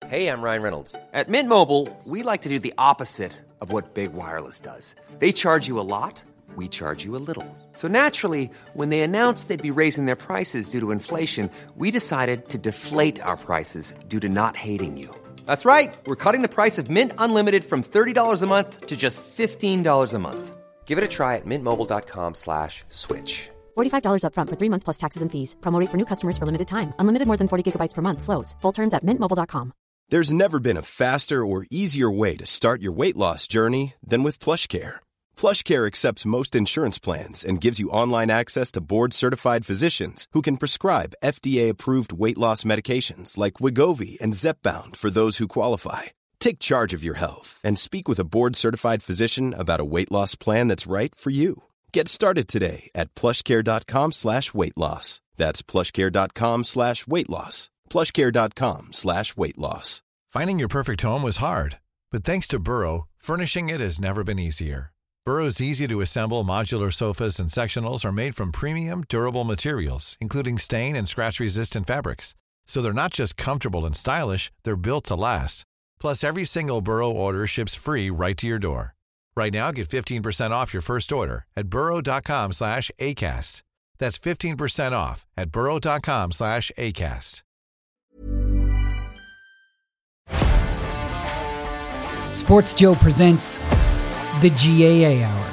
Hey, I'm Ryan Reynolds. At Mint Mobile, we like to do the opposite of what Big Wireless does. They charge you a lot, we charge you a little. So naturally, when they announced they'd be raising their prices due to inflation, we decided to deflate our prices due to not hating you. That's right. We're cutting the price of Mint Unlimited from $30 a month to just $15 a month. Give it a try at mintmobile.com/switch. $45 up front for 3 months plus taxes and fees. Promo rate for new customers for limited time. Unlimited more than 40 gigabytes per month. Slows full terms at mintmobile.com. There's never been a faster or easier way to start your weight loss journey than with PlushCare. PlushCare accepts most insurance plans and gives you online access to board-certified physicians who can prescribe FDA-approved weight loss medications like Wegovy and Zepbound for those who qualify. Take charge of your health and speak with a board-certified physician about a weight loss plan that's right for you. Get started today at plushcare.com/weight loss. That's plushcare.com/weight loss. plushcare.com/weight loss. Finding your perfect home was hard, but thanks to Burrow, furnishing it has never been easier. Burrow's easy-to-assemble modular sofas and sectionals are made from premium, durable materials, including stain and scratch-resistant fabrics. So they're not just comfortable and stylish, they're built to last. Plus, every single Burrow order ships free right to your door. Right now, get 15% off your first order at burrow.com/ACAST. That's 15% off at burrow.com/ACAST. Sports Joe presents the GAA Hour.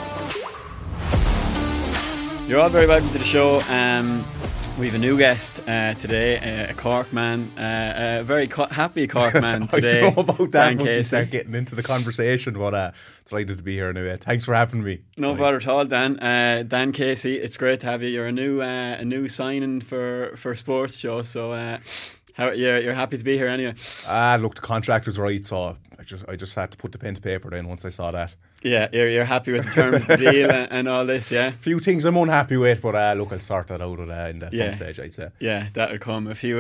You're all very welcome to the show. We have a new guest today, a Cork man, a very happy Cork man today. I don't know about that Dan once Casey. we start getting into the conversation, but delighted to be here anyway. Thanks for having me. No bother at all, Dan. Dan Casey, it's great to have you. You're a new signing for Sports Show, so how you're happy to be here anyway. Look, the contract was right, so I just had to put the pen to paper then once I saw that. Yeah, you're happy with the terms of the deal and all this, yeah? A few things I'm unhappy with, but look, I'll sort that out in some stage, I'd say. Yeah, that'll come. A few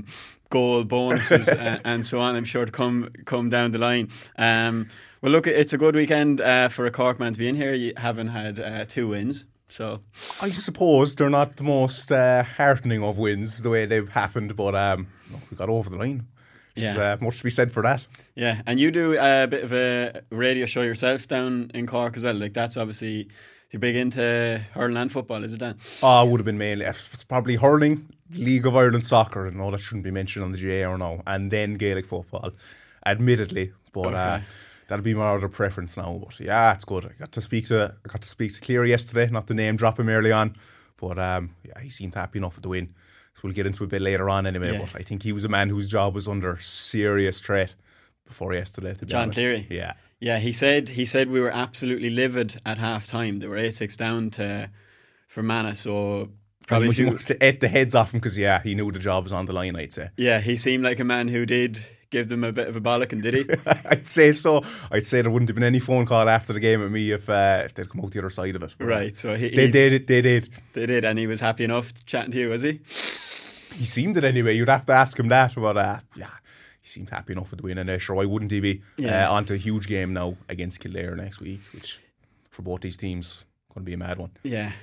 goal bonuses and so on, I'm sure, to come down the line. Well, look, it's a good weekend for a Cork man to be in here. You haven't had 2 wins, so... I suppose they're not the most heartening of wins, the way they've happened, but we got over the line. There's much to be said for that. Yeah, and you do a bit of a radio show yourself down in Cork as well. Like, that's obviously, you're big into hurling and football, is it, Dan? Oh, it would have been mainly, it's probably hurling, League of Ireland soccer, and all that shouldn't be mentioned on the GA or now, and then Gaelic football, admittedly, but that'll be my other preference now. But yeah, it's good. I got to speak to Cleary yesterday, not to name drop him early on, but he seemed happy enough with the win. We'll get into it a bit later on anyway, but I think he was a man whose job was under serious threat before yesterday, to be honest. John Cleary. Yeah, he said we were absolutely livid at half time. They were 8-6 down for Mana, so probably he must have ate the heads off him because he knew the job was on the line, I'd say. Yeah, he seemed like a man who did give them a bit of a bollocking, did he? I'd say so. I'd say there wouldn't have been any phone call after the game at me if they'd come out the other side of it. Right, so they did. They did, and he was happy enough chatting to you, was he? He seemed it anyway. You'd have to ask him that, but he seemed happy enough with the win, and sure, why wouldn't he be? On to a huge game now against Kildare next week, which for both these teams going to be a mad one. Yeah.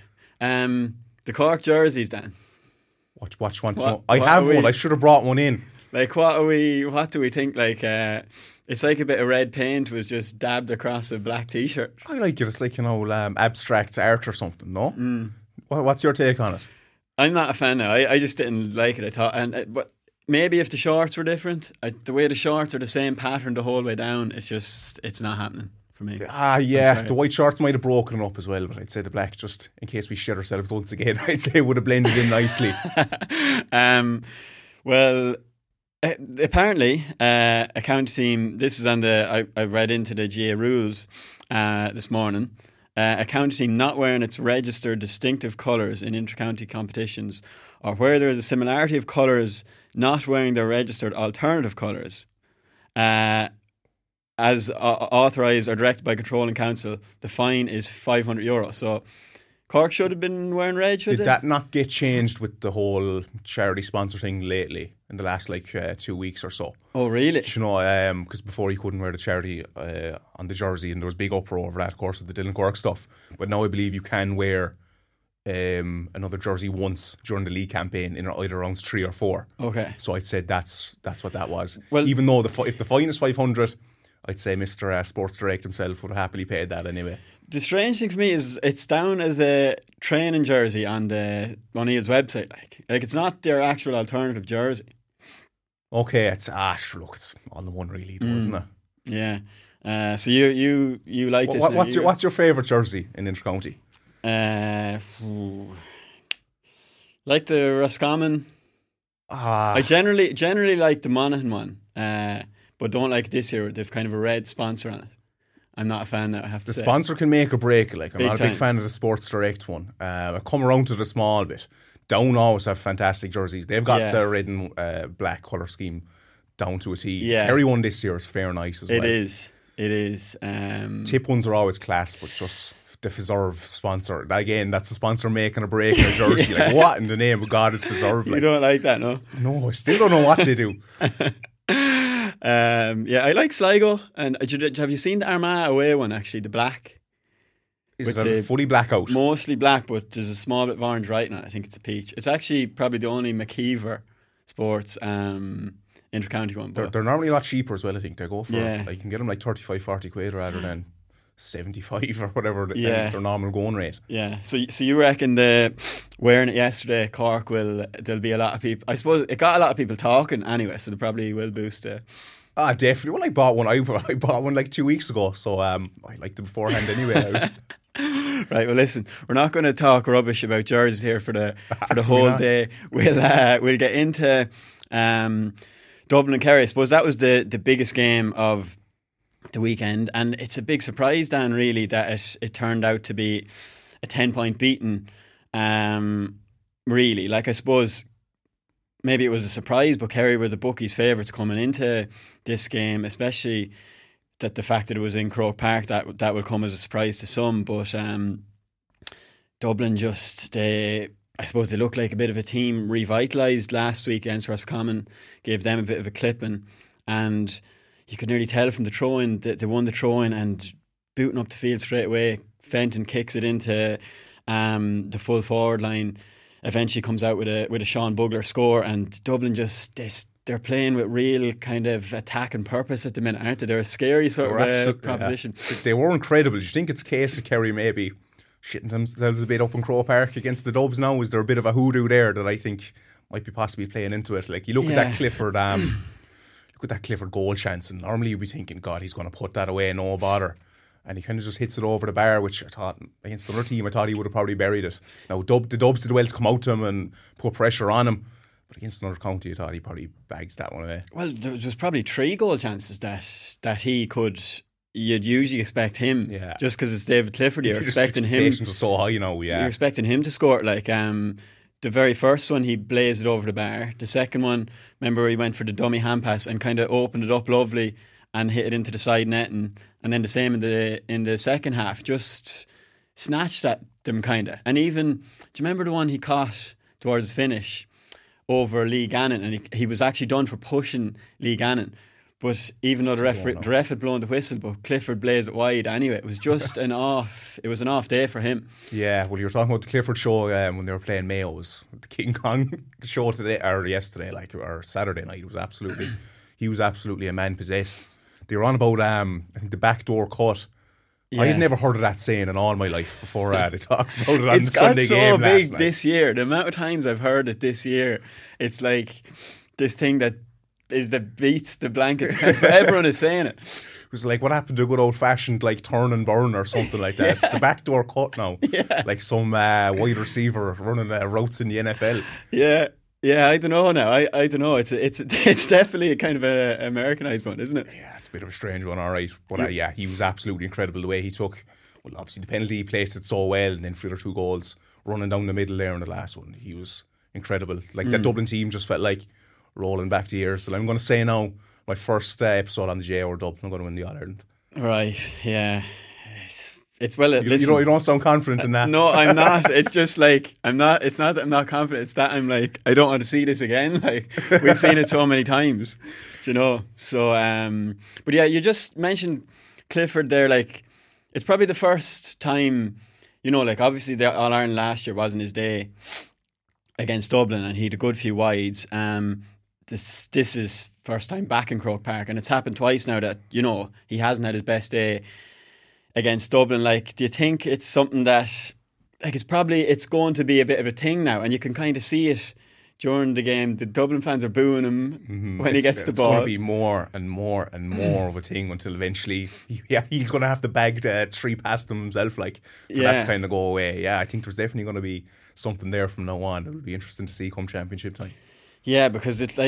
The Cork jerseys, Dan. Watch one. I have one. I should have brought one in. Like, what do we think? Like, it's like a bit of red paint was just dabbed across a black t-shirt. I like it. It's like, abstract art or something, no? What's your take on it? I'm not a fan now. I just didn't like it. I thought, but maybe if the shorts were different, the way the shorts are the same pattern the whole way down, it's not happening for me. The white shorts might have broken up as well, but I'd say the black, just in case we shit ourselves once again, I'd say it would have blended in nicely. Well, apparently a county team, this is on I read into the GA rules this morning. A county team not wearing its registered distinctive colours in inter-county competitions, or where there is a similarity of colours not wearing their registered alternative colours, as authorised or directed by Controlling Council, the fine is €500. So Cork should have been wearing red, should they? Did that not get changed with the whole charity sponsor thing lately in the last 2 weeks or so? Oh, really? Because before you couldn't wear the charity on the jersey, and there was big uproar over that, of course, with the Dylan Cork stuff. But now I believe you can wear another jersey once during the league campaign in either rounds 3 or 4. Okay. So I'd say that's what that was. Well, even though if the fine is 500, I'd say Mr. Sports Direct himself would have happily paid that anyway. The strange thing for me is it's down as a training jersey on the O'Neill's website. Like it's not their actual alternative jersey. Okay, it's look, it's all the one really, though, isn't it? Yeah. So you like this? What's your favourite jersey in Intercounty? Like the Roscommon. I generally like the Monaghan one, but don't like this year. They've kind of a red sponsor on it. I'm not a fan now, I have to say. The sponsor can make or break. Like, I'm Big not a big fan of the Sports Direct one. I come around to the small bit. Down always have fantastic jerseys. They've got the red and black colour scheme down to a T. Yeah. Kerry one this year is fair nice as well. It is. Tip ones are always class, but just the Fiserv sponsor. Again, that's the sponsor making a break in a jersey. Like, what in the name of God is Fiserv? You don't like that, no? No, I still don't know what they do. I like Sligo. And have you seen the Armagh away one, actually, the black? Is it a fully blackout? Mostly black, but there's a small bit of orange writing on it. I think it's a peach. It's actually probably the only McKeever Sports intercounty one. They're normally a lot cheaper as well, I think. They go for, like, you can get them like 35, 40 quid rather than 75 or whatever their normal going rate. Yeah. So you reckon wearing it yesterday, Cork there'll be a lot of people. I suppose it got a lot of people talking anyway, so they probably will boost it. Definitely. Well, I bought one. I bought one like 2 weeks ago, so I liked it beforehand anyway. Right. Well, listen, we're not going to talk rubbish about jerseys here for the whole day. We'll get into Dublin and Kerry. I suppose that was the biggest game of the weekend, and it's a big surprise, Dan, really, that it turned out to be a 10-point beating. Really, like, I suppose maybe it was a surprise, but Kerry were the bookies' favourites coming into this game, especially that the fact that it was in Croke Park, that will come as a surprise to some. But Dublin I suppose they looked like a bit of a team revitalised last week against Roscommon, gave them a bit of a clipping, and you could nearly tell from the throw-in that they won the throw-in, and booting up the field straight away, Fenton kicks it into the full forward line, eventually comes out with a Sean Bugler score, and Dublin they're playing with real kind of attack and purpose at the minute, aren't they? They're a scary sort of proposition. Yeah. They were incredible. Do you think it's a case of Kerry maybe shitting themselves a bit up in Croke Park against the Dubs now? Is there a bit of a hoodoo there that I think might be possibly playing into it? Like, you look at that Clifford look at that Clifford goal chance, and normally you'd be thinking, God, he's going to put that away, no bother. And he kind of just hits it over the bar, which I thought, against another team, I thought he would have probably buried it. Now, the Dubs did well to come out to him and put pressure on him, but against another county, I thought he probably bags that one away. Well, there was probably 3 goal chances that he could. You'd usually expect him, just because it's David Clifford. You're expecting him. Expectations are so high, You're expecting him to score. Like the very first one, he blazed it over the bar. The second one, remember, he went for the dummy hand pass and kind of opened it up lovely and hit it into the side net, and then the same in the second half, just snatched at them kind of. And even, do you remember the one he caught towards the finish over Lee Gannon, and he was actually done for pushing Lee Gannon, but even though the ref had blown the whistle, but Clifford blazed it wide anyway. It was just an off day for him. Yeah, well, you were talking about the Clifford show when they were playing Mayo's, the King Kong show today or yesterday, or Saturday night. He was absolutely a man possessed. They were on about I think the backdoor cut. Yeah. I had never heard of that saying in all my life before they talked about it on the Sunday game last night. It's got so big this year. The amount of times I've heard it this year, it's like this thing that beats the blanket defense, but everyone is saying it. It was like, what happened to a good old fashioned like turn and burn or something like that. It's the backdoor cut now. Yeah. Like some wide receiver running routes in the NFL. Yeah. Yeah, I don't know now. I don't know. It's definitely a kind of a Americanized one, isn't it? Yeah, it's a bit of a strange one, all right. But he was absolutely incredible the way he took. Well, obviously the penalty, he placed it so well, and then for the 2 goals running down the middle there in the last one, he was incredible. Like that Dublin team just felt like rolling back the years. So I'm going to say now, my first episode on the J or Dublin, I'm going to win the All-Ireland. Right. Yeah. It's you don't sound confident in that. No, I'm not. It's just like it's not that I'm not confident. It's that I'm like, I don't want to see this again. Like, we've seen it so many times, So, but yeah, you just mentioned Clifford there. Like, it's probably the first time, you know, like obviously the All-Ireland last year wasn't his day against Dublin, and he had a good few wides. This is first time back in Croke Park, and it's happened twice now that, you know, he hasn't had his best day against Dublin. Like, do you think it's something that, like, it's going to be a bit of a thing now, and you can kind of see it during the game? The Dublin fans are booing him when he gets the ball. It's going to be more and more and more of a thing until eventually, he's going to have to bag 3 past them himself, like, for that to kind of go away. Yeah, I think there's definitely going to be something there from now on. It'll be interesting to see come championship time. Yeah, because it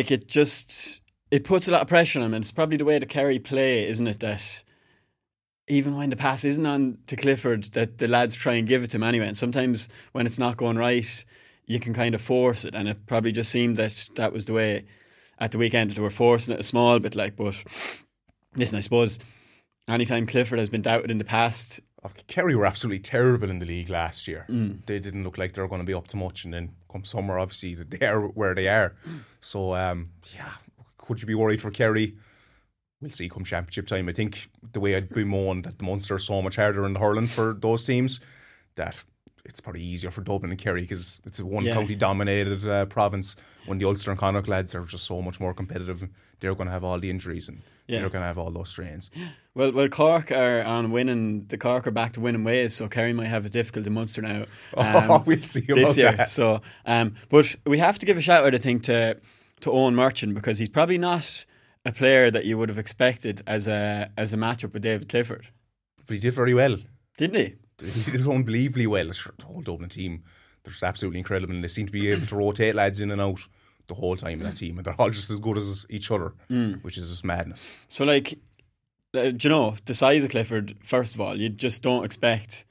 puts a lot of pressure on him, and it's probably the way the Kerry play, isn't it, that even when the pass isn't on to Clifford, that the lads try and give it to him anyway. And sometimes when it's not going right, you can kind of force it, and it probably just seemed that was the way at the weekend. They were forcing it a small bit, like, but listen, I suppose anytime Clifford has been doubted in the past. Kerry were absolutely terrible in the league last year. They didn't look like they were going to be up to much, and then come summer, obviously, they are where they are. So, could you be worried for Kerry? We'll see come championship time. I think the way I'd be moaned that the Munster are so much harder in the hurling for those teams, that it's probably easier for Dublin and Kerry because it's a one-county dominated province, when the Ulster and Connacht lads are just so much more competitive. They're going to have all the injuries, and they're going to have all those strains. Well, Cork are on winning. The Cork are back to winning ways, so Kerry might have it difficult in Munster now. We'll see about this year. that. So, but we have to give a shout out, I think, to Owen Murchan, because he's probably not a player that you would have expected as a matchup with David Clifford. But he did very well, didn't he? He did unbelievably well. The whole Dublin team, they're just absolutely incredible, and they seem to be able to rotate lads in and out the whole time in that team, and they're all just as good as each other, which is just madness. So, like, do you know, the size of Clifford, first of all, you just don't expect.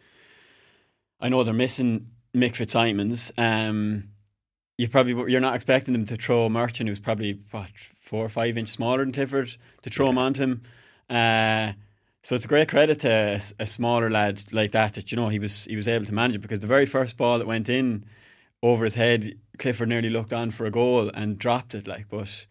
I know they're missing Mick Fitzsimons. You're not expecting them to throw Murchan, who's probably 4 or 5 inches smaller than Clifford, to throw him onto him. So it's a great credit to a smaller lad like that, you know, he was able to manage it, because the very first ball that went in over his head, Clifford nearly looked on for a goal and dropped it, like. But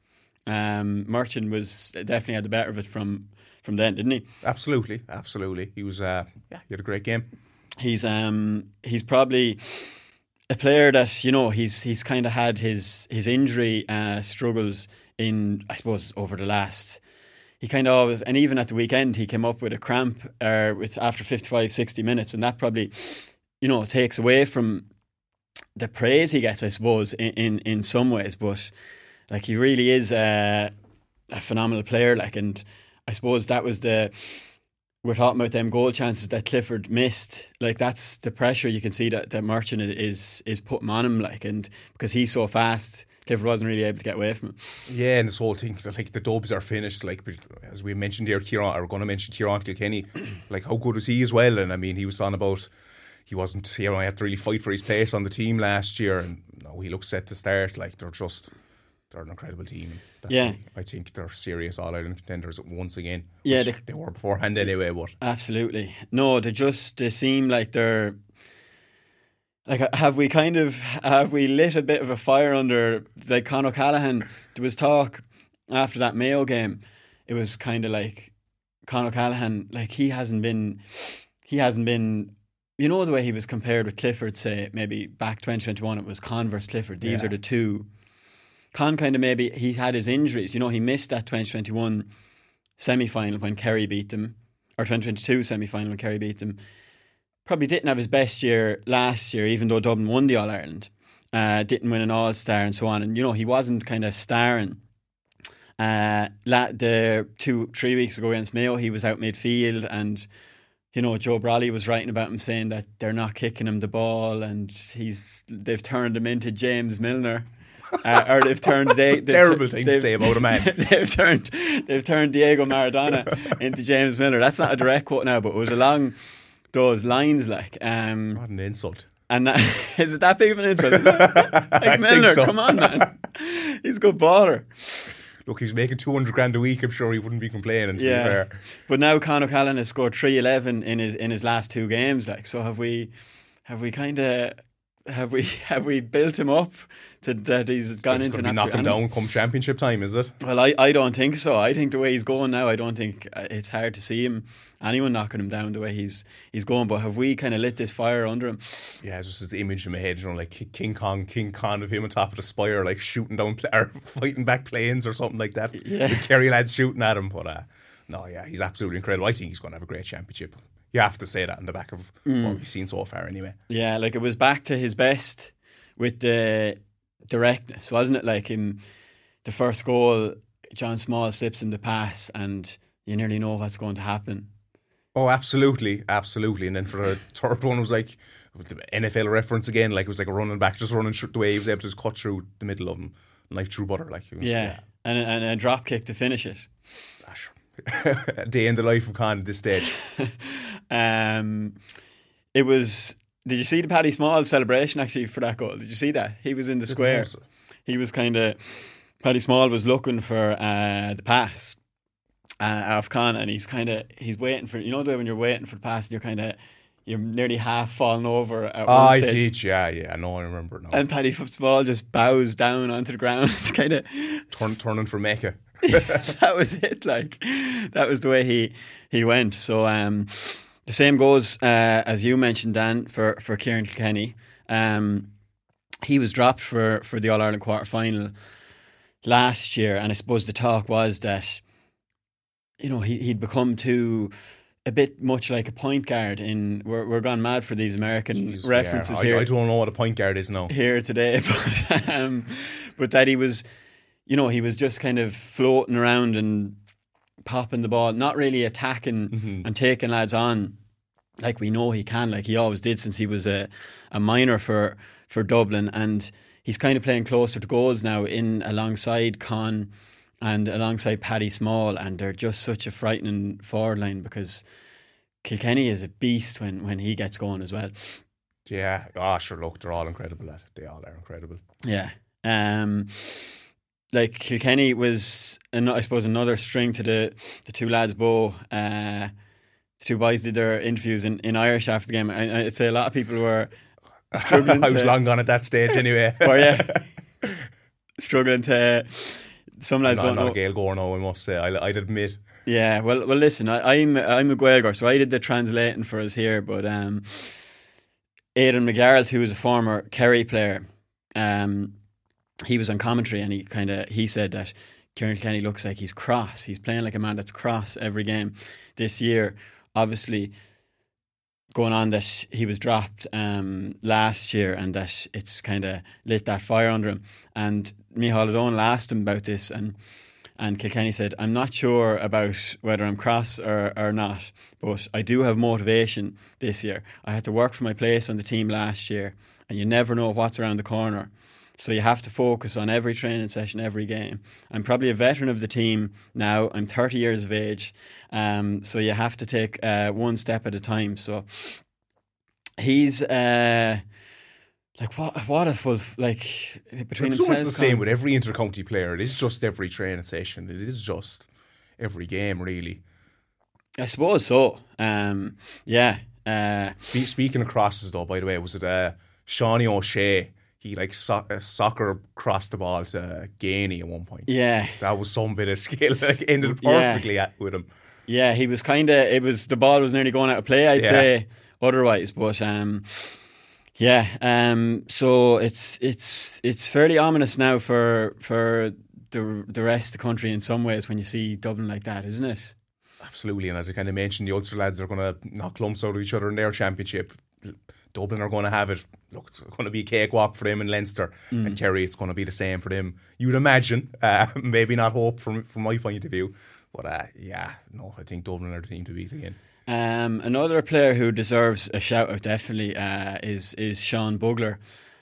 Murchan was definitely had the better of it from then, didn't he? Absolutely. He was he had a great game. He's probably a player that, you know, he's kind of had his injury struggles in, I suppose, over the last. He kind of always, and even at the weekend, he came up with a cramp after 55, 60 minutes, and that probably, you know, takes away from the praise he gets, I suppose, in some ways. But, like, he really is a phenomenal player, like, and I suppose that was we're talking about them goal chances that Clifford missed. Like, that's the pressure you can see that Murchan is putting on him, like, and because he's so fast, Clifford wasn't really able to get away from him. Yeah, and this whole thing, like, the Dubs are finished, like, as we mentioned here, Kieran Kilkenny, like, how good was he as well? And I mean, he was on about, he wasn't, you know, he had to really fight for his place on the team last year, and no, he looks set to start. Like, they're an incredible team. I think they're serious All-Ireland contenders once again. Yeah, they were beforehand anyway. But absolutely, no, they seem like they're. Like, have we lit a bit of a fire under, like, Con O'Callaghan? There was talk after that Mayo game. It was kind of like Con O'Callaghan, like, he hasn't been, you know, the way he was compared with Clifford, say, maybe back 2021, it was Con versus Clifford. These are the two. Con kind of, maybe he had his injuries. You know, he missed that 2021 semi-final when Kerry beat them, or 2022 semi-final when Kerry beat them. Probably didn't have his best year last year, even though Dublin won the All-Ireland. Didn't win an All-Star and so on. And, you know, he wasn't kind of starring. 2-3 weeks ago against Mayo, he was out midfield, and, you know, Joe Brolly was writing about him, saying that they're not kicking him the ball, and they've turned him into James Milner. Or they've turned terrible thing to say about a man. They've turned Diego Maradona into James Milner. That's not a direct quote now, but it was along those lines, like. What an insult. And is it that big of an insult? Is it? Like, Milner, so. Come on, man. He's a good baller. Look, he's making 200 grand a week. I'm sure he wouldn't be complaining. To be fair. But now Con O'Callaghan has scored 311 in his last 2 games. Like, so have we kind of. have we built him up to that he's gone into an knock him down come championship time, is it? Well, I don't think so. I think the way he's going now, I don't think it's hard to see anyone knocking him down the way he's going. But have we kind of lit this fire under him? Yeah, just his image in my head, like King Kong of him on top of the spire, like shooting down or fighting back planes or something like that. Yeah, the Kerry lads shooting at him. But no, yeah, he's absolutely incredible. I think he's going to have a great championship. You have to say that in the back of what we've seen so far, anyway. Yeah, like it was back to his best with the directness, wasn't it? Like in the first goal, John Small slips him the pass, and you nearly know what's going to happen. Oh, absolutely. And then for the third one, it was like the NFL reference again. Like it was like a running back, just running the way he was able to just cut through the middle of him, knife through butter. Like yeah. And a drop kick to finish it. Sure. A day in the life of Con at this stage. It was. Did you see the Paddy Small celebration actually for that goal? Did you see that? He was in the square. He was Paddy Small was looking for the pass of Con, and he's waiting for, you know, when you're waiting for the pass and you're nearly half falling over at one stage. I did, yeah. No, I remember now. And Paddy Small just bows down onto the ground, turning for Mecca. That was it. Like that was the way he went. So the same goes as you mentioned, Dan, for Kieran Kilkenny. He was dropped for the All Ireland quarter final last year, and I suppose the talk was that, you know, he'd become a bit much like a point guard. We're gone mad for these American references here. I don't know what a point guard is now here today, but that he was. You know, he was just kind of floating around and popping the ball, not really attacking and taking lads on like we know he can, like he always did since he was a minor for Dublin. And he's kind of playing closer to goals now alongside Con and alongside Paddy Small, and they're just such a frightening forward line because Kilkenny is a beast when he gets going as well. Yeah, sure, look, they're all incredible. They all are incredible. Yeah. Like Kilkenny was, I suppose, another string to the two lads' bow. The two boys did their interviews in Irish after the game. I'd say a lot of people were struggling. I was long gone at that stage anyway. Oh yeah, struggling to. Some lads don't know. I'm not a Gael goer now, I must say. I'd admit. Yeah, well, listen, I'm a Gaeilgeoir, so I did the translating for us here. But Aidan McGarrett, who was a former Kerry player, he was on commentary, and he said that Kieran Kilkenny looks like he's cross. He's playing like a man that's cross every game this year. Obviously, going on that he was dropped last year, and that it's kind of lit that fire under him. And Micheál O'Donnell asked him about this, and Kilkenny said, "I'm not sure about whether I'm cross or not, but I do have motivation this year. I had to work for my place on the team last year, and you never know what's around the corner. So you have to focus on every training session, every game. I'm probably a veteran of the team now. I'm 30 years of age. So you have to take one step at a time." So he's like what a full, like, between himself. It's the same with every intercounty player. It is just every training session. It is just every game, really. I suppose so. Yeah. Speaking of crosses, though, by the way, was it Shawnee O'Shea? He soccer crossed the ball to Gainey at one point. Yeah, that was some bit of skill. Like ended perfectly with him. Yeah, he was the ball was nearly going out of play, I'd say otherwise. But so it's fairly ominous now for the rest of the country in some ways when you see Dublin like that, isn't it? Absolutely, and as I kind of mentioned, the Ulster lads are going to knock lumps out of each other in their championship. Dublin are going to have it. Look, it's going to be a cakewalk for them in Leinster, and Kerry, it's going to be the same for them. You'd imagine, maybe not hope from my point of view, but I think Dublin are the team to beat again. Another player who deserves a shout out definitely is Sean Bugler.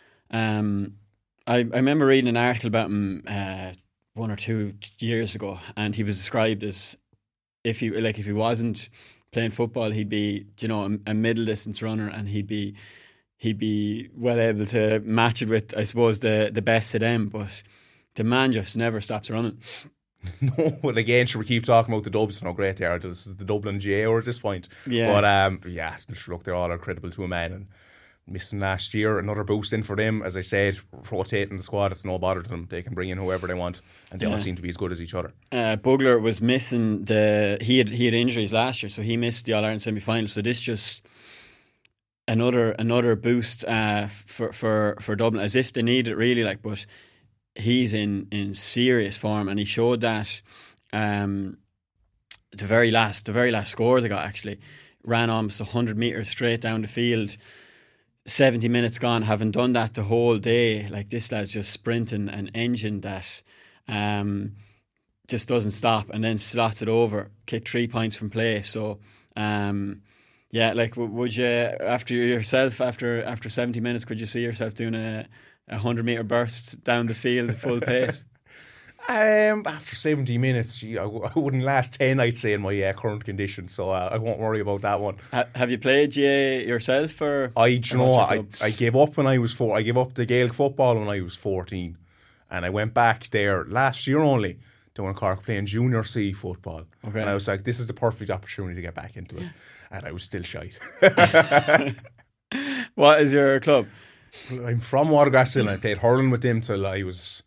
I remember reading an article about him 1 or 2 years ago, and he was described as if he wasn't playing football, he'd be, you know, a middle distance runner, and he'd be well able to match it with, I suppose, the best of them. But the man just never stops running. No, well, again, we keep talking about the Dubs and how great they are. This is the Dublin GAO at this point. Yeah. But look, they're all incredible to a man. And missing last year, another boost in for them. As I said, rotating the squad, it's no bother to them. They can bring in whoever they want, and they all seem to be as good as each other. Bugler was missing he had injuries last year, so he missed the All-Ireland semi-final. So this just another boost for Dublin, as if they need it really. Like, but he's in serious form, and he showed that. The very last score they got, actually ran almost 100 metres straight down the field. 70 minutes gone, having done that the whole day. Like, this lad's just sprinting an engine that just doesn't stop, and then slots it over, kicked 3 points from play. So yeah, like, would you, after 70 minutes, could you see yourself doing a 100-metre burst down the field at full pace? After 70 minutes, I wouldn't last 10, I'd say, in my current condition, so I won't worry about that one. Have you played GAA yourself? I gave up when I was 4. I gave up the Gaelic football when I was 14, and I went back there last year only down in Cork playing Junior C football. Okay. And I was like, this is the perfect opportunity to get back into it, and I was still shite. What is your club? I'm from Watergrasshill, and I played hurling with them till I was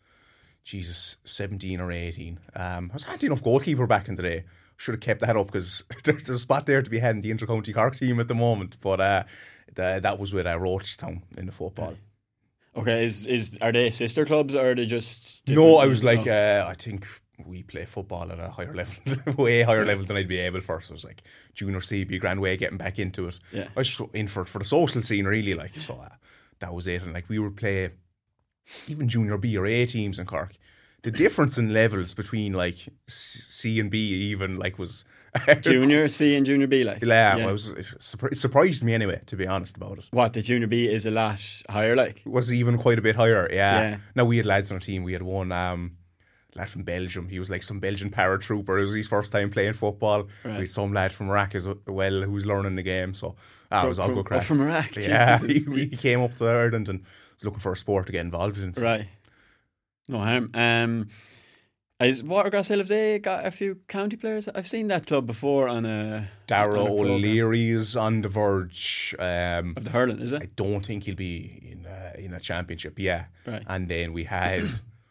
17 or 18. I was handy enough goalkeeper back in the day. Should have kept that up, because there's a spot there to be had in the Inter-County Cork team at the moment. But that was with Rochestown in the football. Okay, are they sister clubs, or are they just different? No, I was like, I think we play football at a higher level, way higher level than I'd be able for. So it was like Junior C, be a grand way of getting back into it. Yeah. I was just in for the social scene, really. Like, so that was it. And like, we would play even Junior B or A teams in Cork. The difference in levels between like C and B even like was Junior C and Junior B, like, yeah. Well, it surprised me anyway, to be honest about it. What, the Junior B is a lot higher, like? It was even quite a bit higher, yeah. Now, we had lads on our team. We had one lad from Belgium. He was like some Belgian paratrooper. It was his first time playing football. Right. We had some lad from Iraq as well who was learning the game. So it was all good crack. From Iraq? Yeah, he came up to Ireland and was looking for a sport to get involved in. So. Right. No harm. Is Watergrasshill, have they got a few county players? I've seen that club before on a... Darragh O'Leary is on the verge. Of the hurling, is it? I don't think he'll be in a championship, yeah. Right. And then we had,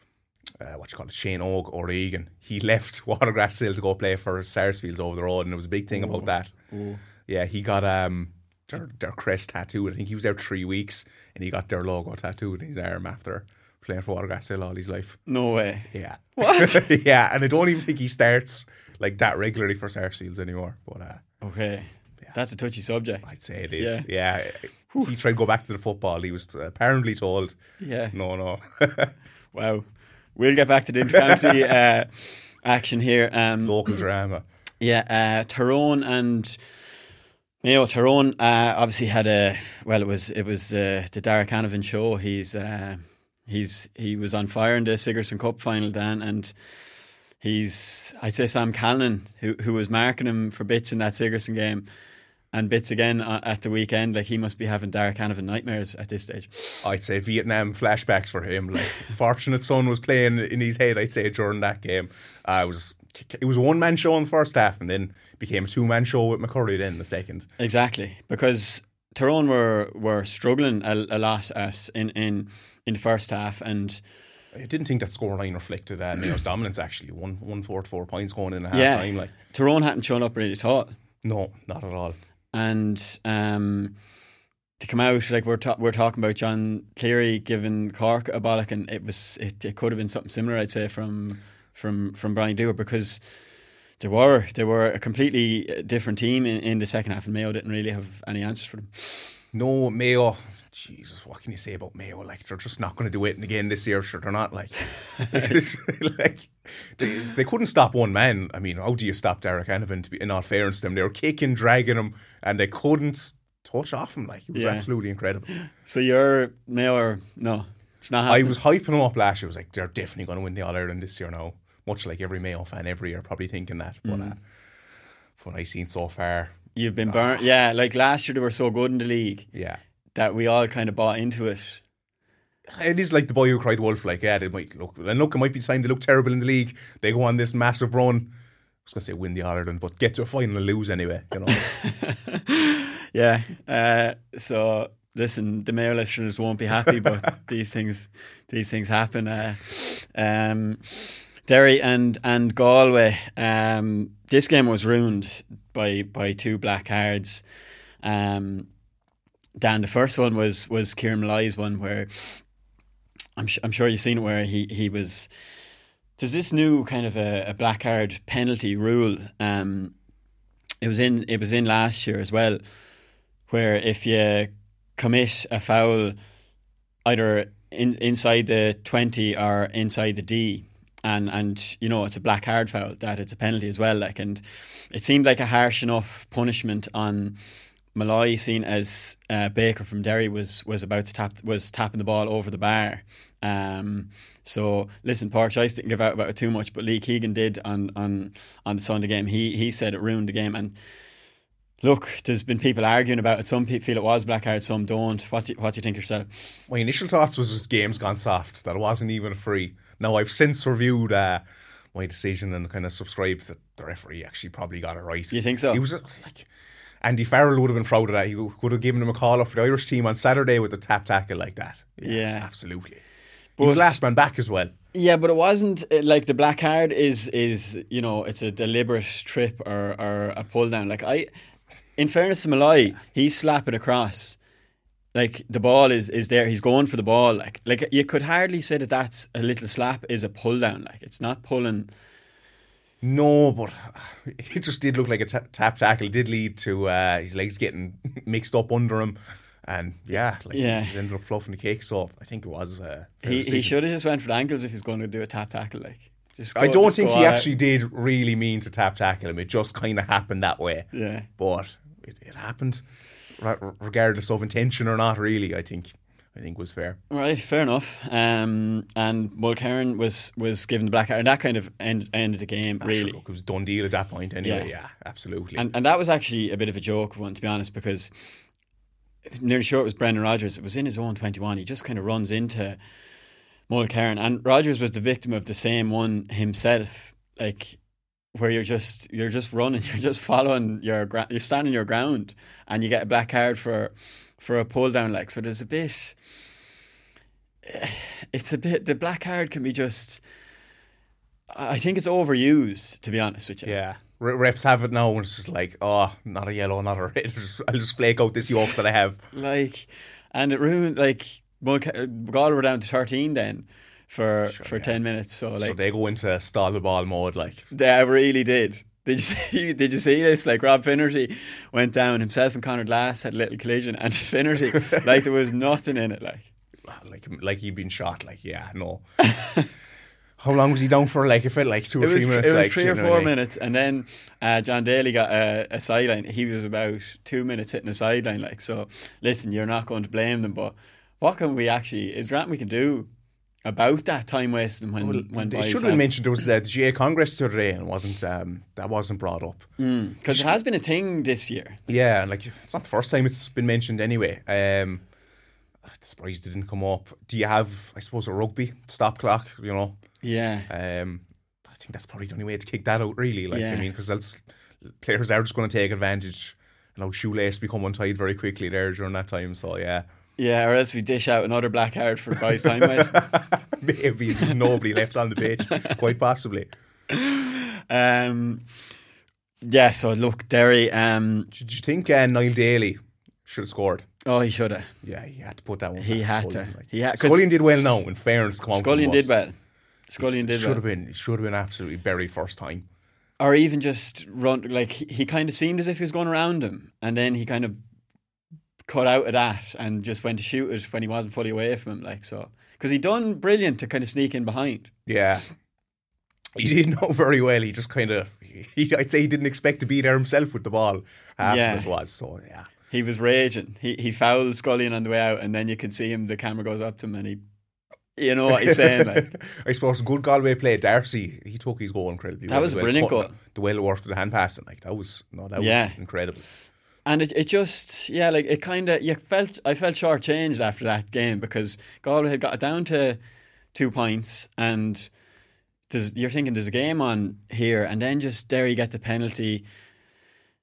Shane O'Regan. He left Watergrasshill to go play for Sarsfields over the road, and there was a big thing about that. Ooh. Yeah, he got their crest tattooed. I think he was there 3 weeks, and he got their logo tattooed in his arm after playing for Watergrasshill all his life. No way. Yeah. What? Yeah, and I don't even think he starts like that regularly for Sarsfields anymore. But okay, yeah. That's a touchy subject. I'd say it is. Yeah. He tried to go back to the football. He was apparently told. Yeah. No. Wow. We'll get back to the inter-county action here. Local drama. Yeah. Tyrone and Mayo. Tyrone obviously had it was the Darragh Canavan show. He was on fire in the Sigerson Cup final, Dan, and I'd say Sam Callan, who was marking him for bits in that Sigerson game, and bits again at the weekend. Like, he must be having Darragh Canavan nightmares at this stage. I'd say Vietnam flashbacks for him. Like, Fortunate Son was playing in his head, I'd say, during that game. It was a one-man show in the first half, and then became a two-man show with McCurry then in the second. Exactly, because Tyrone were struggling a lot in the first half, and I didn't think that scoreline reflected Mayo's dominance. Actually, 144 points going in at half time. Like, Tyrone hadn't shown up really at all. No, not at all. And to come out, like, we're talking about John Cleary giving Cork a bollock, and it could have been something similar, I'd say, from Brian Dewar, because they were a completely different team in the second half, and Mayo didn't really have any answers for them. No, Mayo. Jesus, what can you say about Mayo? Like, they're just not going to do it again this year. Sure, they're not. Like, like they couldn't stop one man. I mean, how do you stop Darragh Canavan? In all fairness to them, they were kicking, dragging him, and they couldn't touch off him. Like, it was absolutely incredible. So you're Mayo, or no? It's not happening. I was hyping them up last year. I was like, they're definitely going to win the All Ireland this year now. Much like every Mayo fan every year, probably thinking that. But from what I've seen so far, you've been burnt. Yeah, like last year they were so good in the league. Yeah. That we all kind of bought into it. It is like the boy who cried wolf. Like, yeah, it might look, it might be time they look terrible in the league. They go on this massive run. I was going to say win the All-Ireland, but get to a final and lose anyway, you know. Yeah. So listen, the Mayo listeners won't be happy, but these things happen. Derry and Galway. This game was ruined by 2 black cards. Dan, the first one was Kieran Malloy's one, where I'm sure you've seen it, where he was. There's this new kind of a black card penalty rule. It was in last year as well, where if you commit a foul either inside the 20 or inside the D, and you know it's a black card foul, that it's a penalty as well. Like, and it seemed like a harsh enough punishment on Malloy, seen as Baker from Derry was tapping the ball over the bar. So listen, Páirc Shice didn't give out about it too much, but Lee Keegan did on the Sunday game. He said it ruined the game. And look, there's been people arguing about it. Some people feel it was black card, some don't. What do you think yourself? My initial thoughts was just game's gone soft, that it wasn't even a free. Now I've since reviewed my decision and kind of subscribed that the referee actually probably got it right. You think so? He was like, Andy Farrell would have been proud of that. He would have given him a call up for the Irish team on Saturday with a tap tackle like that. Yeah. Absolutely. He was last man back as well. Yeah, but it wasn't like the black card is you know, it's a deliberate trip or a pull down. Like, in fairness to Malloy, he's slapping across. Like, the ball is there. He's going for the ball. Like you could hardly say that that's a little slap is a pull down. Like, it's not pulling. No, but it just did look like a tap tackle. It did lead to his legs getting mixed up under him. And he ended up fluffing the cake. So I think it was. He should have just went for the ankles if he's going to do a tap tackle. Like, I don't think he actually did really mean to tap tackle him. It just kind of happened that way. Yeah, but it happened, regardless of intention or not. Really, I think was fair. Right, fair enough. And Mulcairn was given the black card, and that kind of ended the game. Really, Look, it was a done deal at that point. Anyway, yeah absolutely. And that was actually a bit of a joke one, to be honest, because nearly sure it was Brendan Rodgers. It was in his own 21. He just kind of runs into Mulcairn, and Rodgers was the victim of the same one himself. Like, where you're just running, you're just following you're standing your ground, and you get a black card for a pull down. Like, so there's a bit. It's a bit. The black card can be just. I think it's overused, to be honest with you. Yeah. Refs have it now and it's just like, oh, not a yellow, not a red. I'll just flake out this yoke that I have. Like, and it ruined, like, Galway were down to 13 then for 10 minutes. So they go into stall the ball mode, like. They really did. Did you see this? Like, Rob Finnerty went down, himself and Conor Glass had a little collision, and Finnerty, like, there was nothing in it, like he'd been shot, like, yeah, no. How long was he down for? Like, it felt like 2 or 3 minutes. It was 3 or 4 minutes, and then John Daly got a sideline. He was about 2 minutes hitting a sideline. Like, so, listen, you're not going to blame them, but what can we actually? Is there anything we can do about that time wasting when it should have been mentioned? There was the GA Congress today, and that wasn't brought up because it has been a thing this year. Yeah, and like, it's not the first time it's been mentioned anyway. I'm surprised it didn't come up. Do you have, I suppose, a rugby stop clock? You know. Yeah. I think that's probably the only way to kick that out, really. Like, yeah. I mean, because players are just going to take advantage. You know, shoelace become untied very quickly there during that time. So yeah. Yeah, or else we dish out another black card for guys' time waste. Maybe just nobody left on the pitch, quite possibly. Yeah. So look, Derry. Did you think Niall Daly should have scored? Oh, he should have. Yeah, he had to put that one. He had to. Scullion did well now. In fairness, Scullion did well. Scullion did well. It should have been absolutely buried first time. Or even just run, like, he kind of seemed as if he was going around him, and then he kind of cut out of that and just went to shoot it when he wasn't fully away from him, like, so. Because he done brilliant to kind of sneak in behind. Yeah. He didn't know very well. He just kind of, I'd say he didn't expect to be there himself with the ball. Half of it was, so yeah. He was raging. He fouled Scullion on the way out, and then you can see him, the camera goes up to him, and he, you know what he's saying, like. I suppose good Galway play. Darcy, he took his goal incredibly well. That was a brilliant goal. The way it worked with the hand passing, like, that was incredible. And it just, yeah, like, it kind of, I felt shortchanged after that game, because Galway had got it down to 2 points, and you're thinking there's a game on here, and then just Derry get the penalty.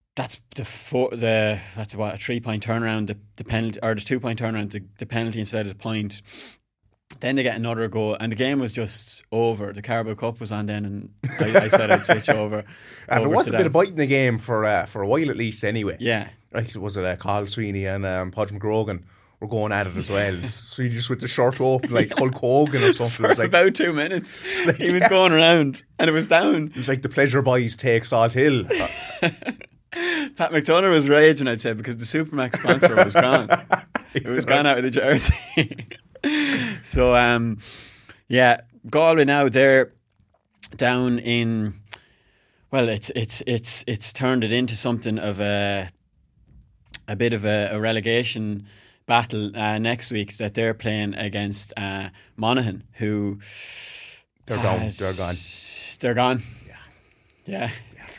that's that's what, a 3-point turnaround, the penalty, or the 2-point turnaround, the penalty instead of the point. Then they get another goal, and the game was just over. The Carabao Cup was on then, and I said I'd switch over. There was a bit of bite in the game for a while at least. Anyway, yeah. Like, was it Carl Sweeney and Podge McGrogan were going at it as well? So you just with the shirt open like Hulk Hogan or something. For it was like, about 2 minutes, he was going around, and it was down. It was like the Pleasure Boys take Salt Hill. Pat McDonough was raging, I'd say, because the Supermax sponsor was gone. It was gone out of the jersey. So, Galway now, they're down in. Well, it's turned it into something of a bit of a relegation battle next week, that they're playing against Monaghan, who they're gone. They're gone. Yeah.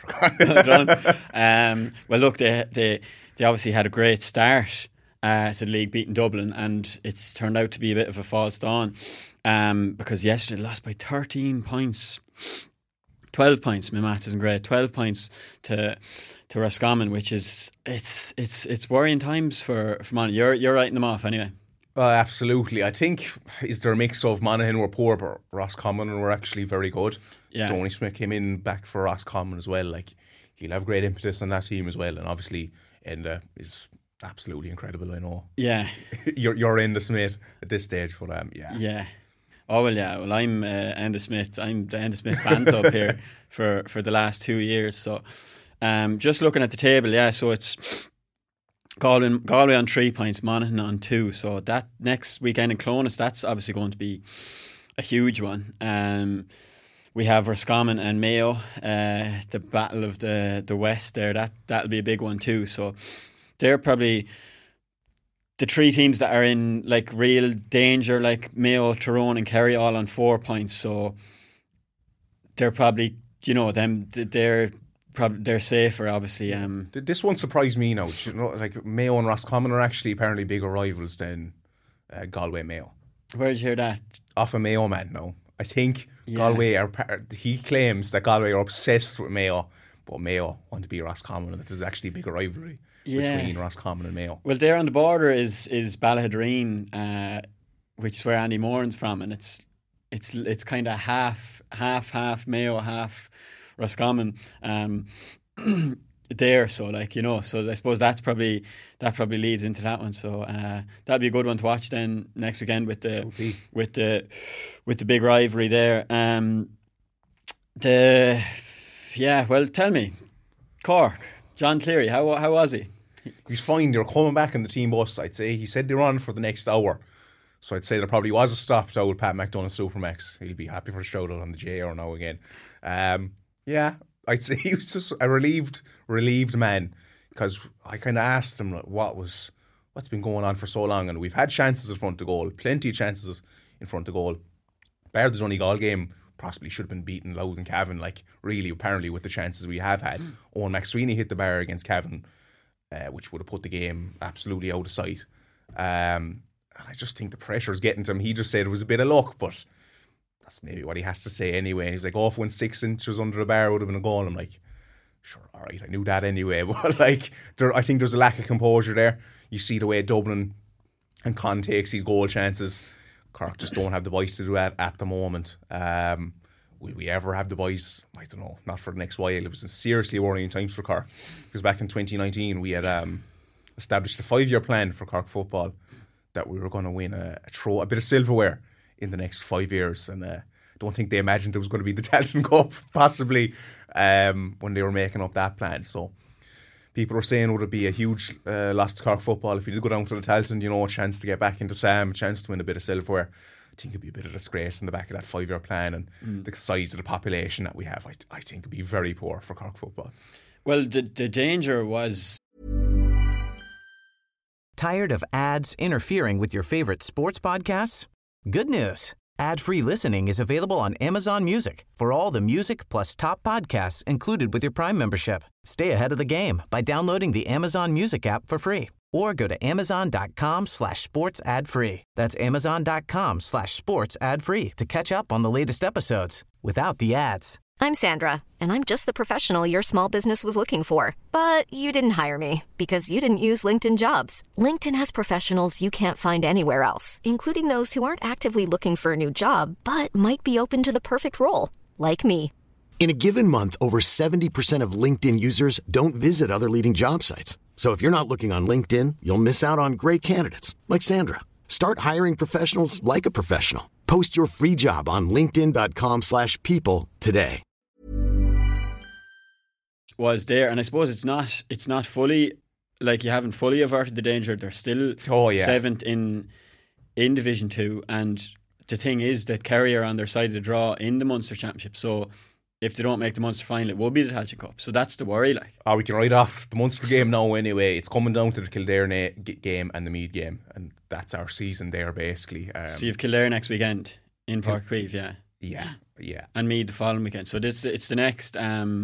Well, look, they obviously had a great start to the league, beating Dublin, and it's turned out to be a bit of a false dawn, because yesterday they lost by 13 points. 12 points, my maths isn't great. 12 points to Roscommon, which is it's worrying times for Monaghan. You're writing them off anyway. Absolutely. I think is there a mix of Monaghan were poor, but Roscommon were actually very good. Yeah. Tony Smith came in back for Roscommon as well. Like, he'll have great impetus on that team as well, and obviously Enda is absolutely incredible. I know. Yeah. you're Enda Smith at this stage, but yeah. Yeah. Oh well, yeah. Well, I'm Enda Smith. I'm the Enda Smith fan club here for the last 2 years. So, just looking at the table, yeah. So it's Galway on 3 points, Monaghan on 2. So that next weekend in Clones, that's obviously going to be a huge one. We have Roscommon and Mayo, the battle of the West there. That'll be a big one too. So they're probably the 3 teams that are in like real danger, like Mayo, Tyrone and Kerry, all on 4 points. So they're probably, they're safer, obviously. This one surprised me now. Like, Mayo and Roscommon are actually apparently bigger rivals than Galway Mayo. Where did you hear that? Off a Mayo man, no. I think Galway he claims that Galway are obsessed with Mayo, but Mayo want to be Roscommon, and that there's actually a bigger rivalry between Roscommon and Mayo. Well, there on the border is Ballahadreen, which is where Andy Moran's from, and it's kind of half Mayo, half Roscommon there. So so I suppose that probably leads into that one. So that'll be a good one to watch then next weekend with the big rivalry there. Well, tell me, Cork, John Cleary, how was he? He's fine. They were coming back in the team bus, I'd say. He said they were on for the next hour. So I'd say there probably was a stop to old Pat McDonough Supermax. He'll be happy for a shout out on the JR now again. I'd say he was just a relieved man, because I kind of asked him what's been going on for so long, and we've had chances in front of goal, plenty of chances in front of goal. Bar the Donegal game, possibly should have been beaten Louth and Cavan, like really apparently with the chances we have had. Owen McSweeney hit the bar against Cavan, which would have put the game absolutely out of sight. And I just think the pressure's getting to him. He just said it was a bit of luck, but that's maybe what he has to say anyway. He's like, if when 6 inches under the bar would have been a goal. I'm like, sure, all right, I knew that anyway. But I think there's a lack of composure there. You see the way Dublin and Con takes these goal chances. Cork just don't have the boys to do that at the moment. Will we ever have the boys? I don't know, not for the next while. It was seriously worrying times for Cork, because back in 2019 we had established a 5-year plan for Cork football, that we were going to win a bit of silverware in the next 5 years, and I don't think they imagined it was going to be the Tailteann Cup possibly when they were making up that plan. So people were saying, would it be a huge loss to Cork football if you did go down to the Tailteann, a chance to get back into Sam, a chance to win a bit of silverware? I think it'd be a bit of disgrace in the back of that 5-year plan, and the size of the population that we have, I think it'd be very poor for Cork football. Well, the danger was... Tired of ads interfering with your favorite sports podcasts? Good news. Ad-free listening is available on Amazon Music for all the music plus top podcasts included with your Prime membership. Stay ahead of the game by downloading the Amazon Music app for free, or go to amazon.com/sports ad free. That's amazon.com/sports ad free to catch up on the latest episodes without the ads. I'm Sandra, and I'm just the professional your small business was looking for. But you didn't hire me because you didn't use LinkedIn Jobs. LinkedIn has professionals you can't find anywhere else, including those who aren't actively looking for a new job, but might be open to the perfect role, like me. In a given month, over 70% of LinkedIn users don't visit other leading job sites. So if you're not looking on LinkedIn, you'll miss out on great candidates like Sandra. Start hiring professionals like a professional. Post your free job on linkedin.com/people today. Was there, and I suppose it's not fully, like, you haven't fully averted the danger. They're still seventh in Division 2, and the thing is that Kerry are on their side of the draw in the Munster Championship, so if they don't make the Munster final, it will be the Tailteann Cup. So that's the worry. Like, we can write off the Munster game now anyway. It's coming down to the Kildare game and the Meath game, and that's our season there basically. So you've Kildare next weekend in Park Creeve, yeah, and Meath the following weekend. So it's the next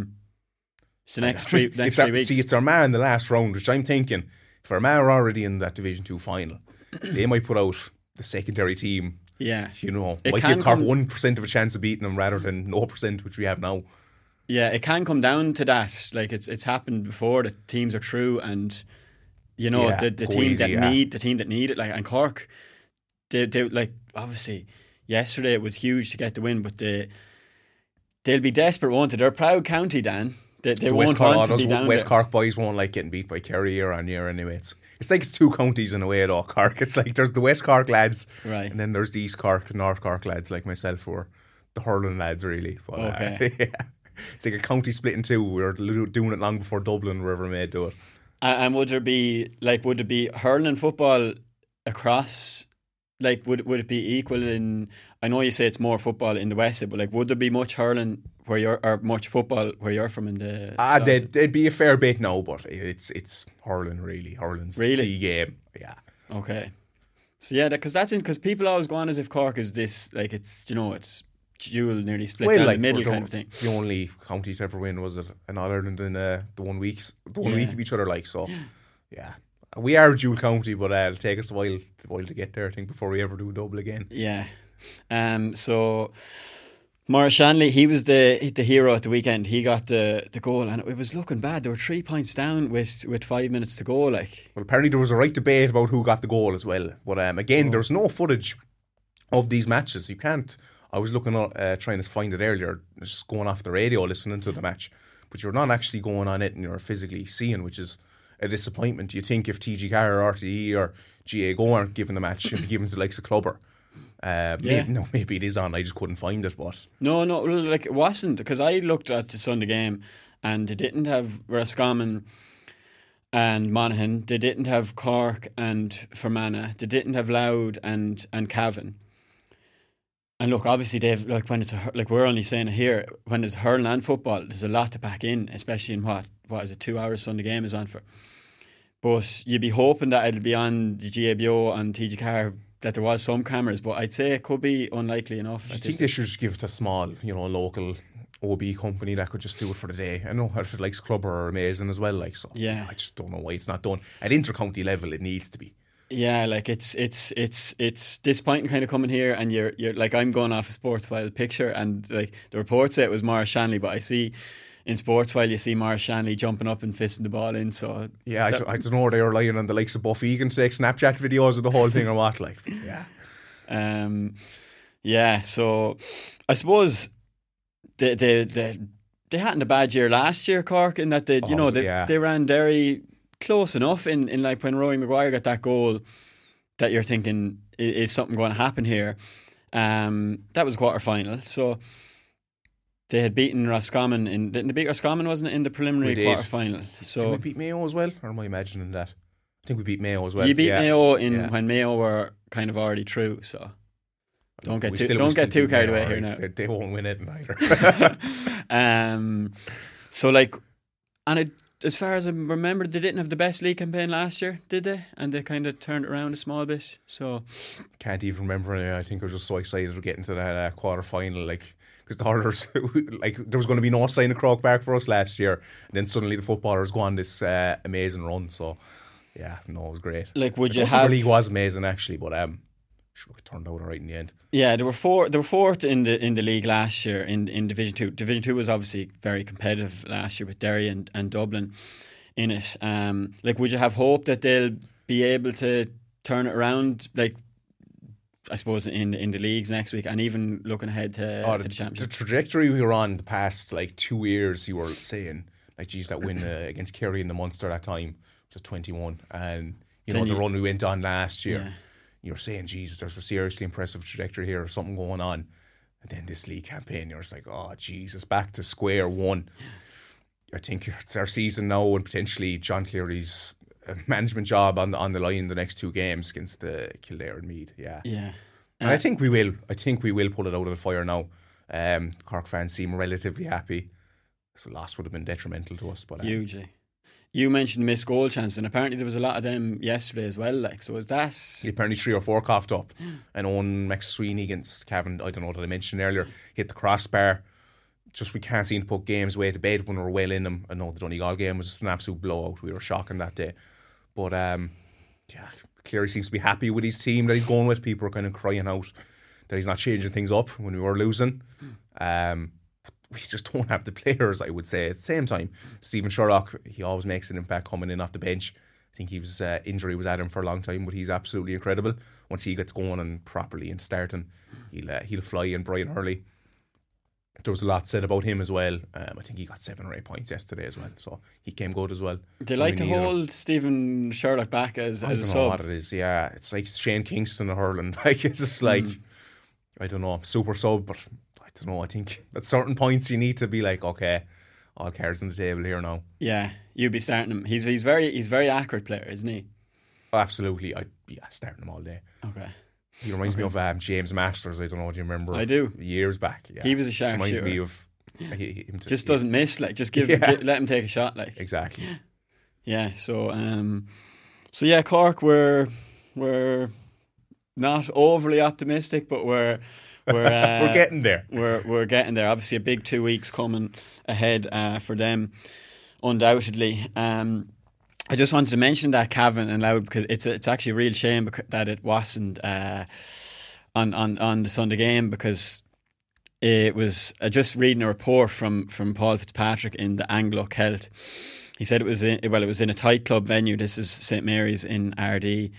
3 weeks. See, it's Armagh in the last round, which I'm thinking, if Armagh are already in that Division 2 final, they might put out the secondary team. Yeah, might give Cork 1% of a chance of beating them rather than 0%, which we have now. Yeah, it can come down to that. Like, it's happened before. The teams are through, and the team that need it. Like, and Cork, they like, obviously yesterday it was huge to get the win, but they'll be desperate, won't they? They're a proud county, Dan. They won't want to be down West there. Cork boys won't like getting beat by Kerry year on year anyway. It's like it's two counties in a way, though, Cork. It's like there's the West Cork lads, right, and then there's the East Cork and North Cork lads like myself, who are the hurling lads, really. But, okay. It's like a county split in two. We were doing it long before Dublin were ever made to it. And would there be hurling and football across? Like, would it be equal in? I know you say it's more football in the West, but like, would there be much hurling or much football where you're from in the? There'd be a fair bit now, but it's hurling really. Hurling's the game. Yeah. Okay. So yeah, because people always go on as if Cork is this, like, it's it's dual nearly split down the middle kind of thing. The only county to ever win was it in Ireland in the 1 week of each other, like, so. Yeah. We are a dual county, but it'll take us a while to get there, I think, before we ever do a double again. Yeah. So Maurice Shanley, he was the hero at the weekend. He got the goal, and it was looking bad. They were 3 points down with 5 minutes to go. Like, well, apparently there was a right debate about who got the goal as well. But again, there's no footage of these matches. You can't. I was looking at trying to find it earlier, just going off the radio, listening to the match, but you're not actually going on it and you're physically seeing, which is a disappointment. You think if TG Carr or RTE or GA Go aren't given the match, should be given to the likes of Clubber. Maybe it is on. I just couldn't find it. But no, like, it wasn't, because I looked at the Sunday game and they didn't have Roscommon and Monaghan. They didn't have Cork and Fermanagh. They didn't have Louth and Cavan. And look, obviously they've, like, when it's like, we're only saying it here, when it's hurling and football, there's a lot to pack in, especially in what is it, 2 hours Sunday game is on for. But you'd be hoping that it'll be on the GABO and TG Carr, that there was some cameras, but I'd say it could be unlikely enough. I think they should just give it to a small, local OB company that could just do it for the day. I know it likes Clubber are amazing as well, like, so. Yeah. I just don't know why it's not done at inter-county level. It needs to be. Yeah, like, it's disappointing kind of coming here, and you're like, I'm going off a Sports File picture, and like, the report said it was Maurice Shanley, but I see in Sports File you see Maurice Shanley jumping up and fisting the ball in. So yeah, I don't know, they were relying on the likes of Buff Egan to take Snapchat videos of the whole thing or what, like. Yeah. So I suppose they hadn't a bad year last year, Cork, in that they ran Derry close enough in like, when Rory Maguire got that goal, that you're thinking, is something going to happen here? That was quarter final, so they had beaten Roscommon didn't they beat Roscommon, wasn't it, in the preliminary quarter final? So did we beat Mayo as well, or am I imagining that? I think we beat Mayo as well. You beat Mayo when Mayo were kind of already through, so don't get too carried away here now. They won't win it either. So like, and as far as I remember, they didn't have the best league campaign last year, did they? And they kind of turned it around a small bit. So can't even remember anyway. I think I was just so excited to get into that quarter final, like, because the hurlers, like, there was going to be no sign of Croke Park for us last year, and then suddenly the footballers go on this amazing run. So yeah, no, it was great. Like, would you have? The league was amazing actually, but it turned out all right in the end. Yeah, they were fourth in the league last year in Division 2. Division 2 was obviously very competitive last year with Derry and Dublin in it. Would you have hope that they'll be able to turn it around, I suppose, in the leagues next week, and even looking ahead to the championship? The trajectory we were on the past 2 years, you were saying, that win against Kerry in the Munster that time was 21, and the run we went on last year. Yeah. You're saying, Jesus, there's a seriously impressive trajectory here, or something going on. And then this league campaign, you're just like, oh, Jesus, back to square one. I think it's our season now, and potentially John Cleary's management job on the line the next 2 games against Kildare and Meath. Yeah. And I think we will. I think we will pull it out of the fire now. Cork fans seem relatively happy. So loss would have been detrimental to us. But hugely. You mentioned missed goal chance, and apparently there was a lot of them yesterday as well. So is that... Apparently 3 or 4 coughed up. And Owen McSweeney against Cavan, I don't know what I mentioned earlier, hit the crossbar. Just we can't seem to put games away to bed when we're well in them. I know the Donegal game was just an absolute blowout. We were shocking that day. But Cleary seems to be happy with his team that he's going with. People are kind of crying out that he's not changing things up when we were losing. We just don't have the players, I would say. At the same time, Stephen Sherlock, he always makes an impact coming in off the bench. I think he was injury was at him for a long time, but he's absolutely incredible. Once he gets going and properly and starting, he'll fly. And Brian Hurley, there was a lot said about him as well. I think he got 7 or 8 points yesterday as well, so he came good as well. They like to hold Stephen Sherlock back as a sub. I don't know what it is. Yeah, it's like Shane Kingston hurling. It's just I don't know, super sub, but I don't know. I think at certain points you need to be like, okay, all cards on the table here now. Yeah, you'd be starting him. He's very accurate player, isn't he? Absolutely. Starting him all day. Okay. He reminds me of James Masters. I don't know if you remember. I do. Years back. Yeah. He was a sharp reminds shooter. Me of him just doesn't miss. Just let him take a shot. Exactly. Yeah. So yeah, Cork we're not overly optimistic, but we're we're getting there. We're getting there. Obviously, a big 2 weeks coming ahead for them, undoubtedly. I just wanted to mention that Cavan and Louth because it's actually a real shame that it wasn't on the Sunday game, because it was just reading a report from Paul Fitzpatrick in the Anglo-Celt. He said it was in a tight club venue. This is St Mary's in Ardee.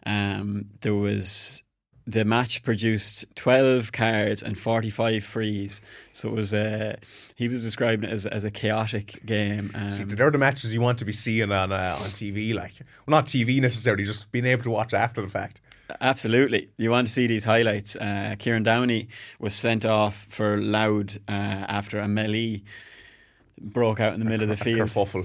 The match produced 12 cards and 45 frees. So it was he was describing it as a chaotic game. See, they're the matches you want to be seeing on TV. Not TV necessarily, just being able to watch after the fact. Absolutely. You want to see these highlights. Kieran Downey was sent off for Louth after a melee broke out in the middle of the field. Kerfuffle,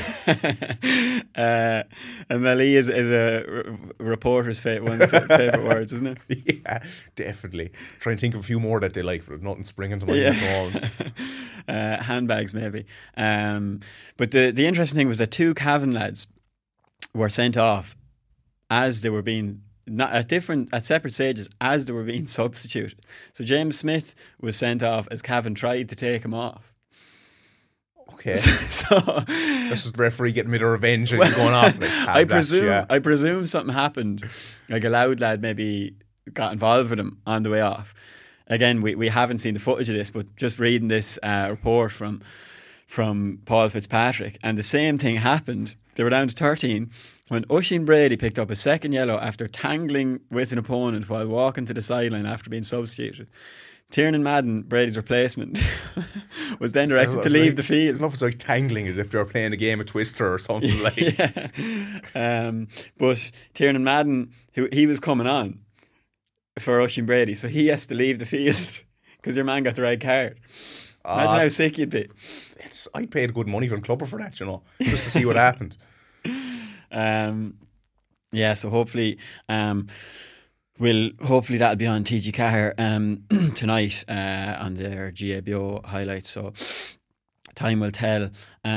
yeah. And melee is a reporter's one of favourite words, isn't it? Yeah, definitely. Try and think of a few more that they like, but nothing springing to mind at all. Handbags, maybe. But the interesting thing was that 2 Cavan lads were sent off as they were being at separate stages as they were being substituted. So James Smith was sent off as Cavan tried to take him off. Okay, so this is the referee getting a bit of revenge as he's going off. I presume something happened. Like a Louth lad maybe got involved with him on the way off. Again, we haven't seen the footage of this, but just reading this report from Paul Fitzpatrick, and the same thing happened. They were down to 13 when Oisin Brady picked up a second yellow after tangling with an opponent while walking to the sideline after being substituted. Tiernan Madden, Brady's replacement, was then directed to leave the field. It's not like tangling as if they were playing a game of Twister or something like. Yeah. But Tiernan Madden, he was coming on for Oisin Brady, so he has to leave the field because your man got the red card. Imagine how sick you'd be. I paid good money from Clubber for that, just to see what happened. Yeah, so hopefully that'll be on TG Car tonight on their GABO highlights. So time will tell.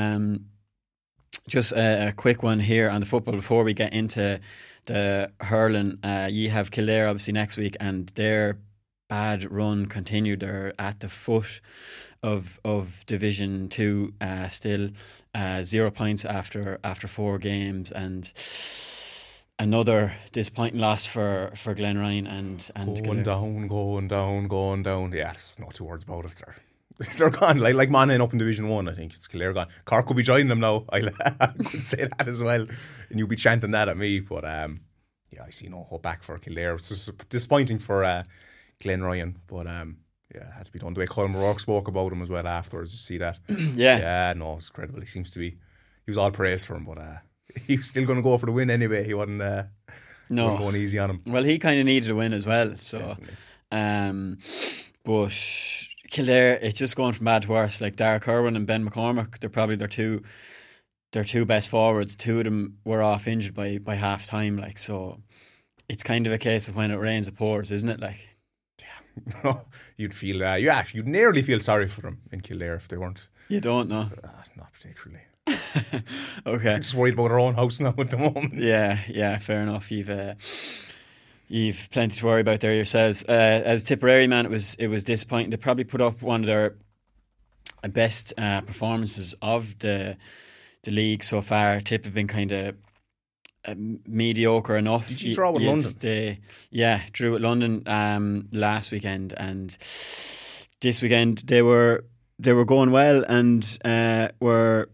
Just a quick one here on the football before we get into the hurling. You have Kildare obviously next week, and their bad run continued. They're at the foot of Division 2 still. 0 points after 4 games, and another disappointing loss for Glen Ryan and going down. Yeah, there's no two words about it. They're gone. Like Monaghan up in Division 1, I think it's Kildare gone. Cork will be joining them now. I could say that as well, and you'll be chanting that at me. But yeah, I see no hope back for Kildare. It's just disappointing for Glen Ryan, but yeah, it had to be done. The way Colin O'Rourke spoke about him as well afterwards, you see that? Yeah, no, it's incredible. He seems to be. He was all praise for him, but he was still going to go for the win anyway. He wasn't going easy on him. Well, he kind of needed a win as well. So, but Kildare, it's just going from bad to worse. Like Derek Irwin and Ben McCormack, they're probably their two best forwards. Two of them were off injured by half time. Like, so it's kind of a case of when it rains it pours, isn't it? Like, yeah, you'd feel you'd nearly feel sorry for them in Kildare if they weren't. You don't know, not particularly. Okay, I'm just worried about our own house now at the moment. Yeah, fair enough. You've plenty to worry about there yourselves. As Tipperary, man, it was disappointing. They probably put up one of their best performances of the league so far. Tip have been kind of mediocre enough. Did you draw with London? Drew at London last weekend, and this weekend they were going well and were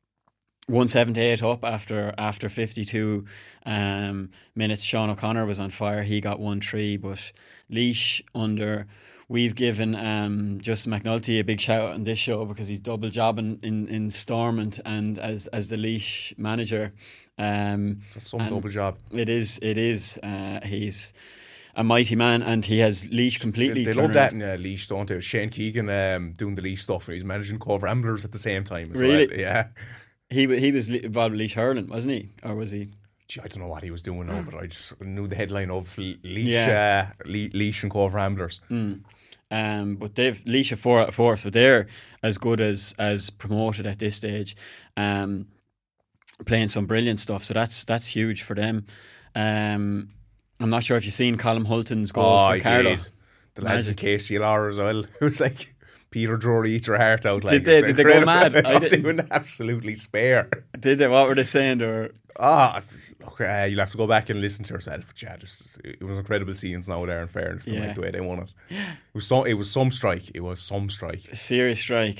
178 up after 52 minutes. Sean O'Connor was on fire. He got 1-3, but Laois we've given Justin McNulty a big shout out on this show because he's double jobbing in Stormont and as the Laois manager. That's some double job. It is. He's a mighty man, and he has Laois completely. They love that in Laois, don't they? Shane Keegan doing the Laois stuff, and he's managing Cove Ramblers at the same time as really? Well. Yeah. He was involved with Laois hurling, wasn't he? Or was he? Gee, I don't know what he was doing now, but I just knew the headline of Laois and Cove Ramblers. But they've Laois are 4 out of 4, so they're as good as promoted at this stage, playing some brilliant stuff. So that's huge for them. I'm not sure if you've seen Colm Hulton's goal for Carlow. The lads at KCLR as well. It was like Peter Drury eat your heart out. Like, did they go mad? They went absolutely spare. Did they? What were they saying? Or look, you'll have to go back and listen to yourself. But yeah, it was incredible scenes now there. In fairness, like the way they won it. It was some strike. A serious strike.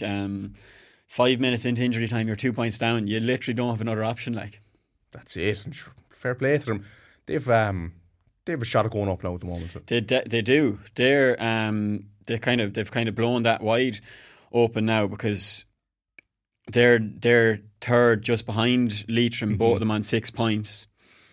5 minutes into injury time, you're 2 points down. You literally don't have another option. Like, that's it. And fair play to them. They've a shot at going up now at the moment. They do. They've kind of blown that wide open now because they're third just behind Leitrim, both of them on 6 points.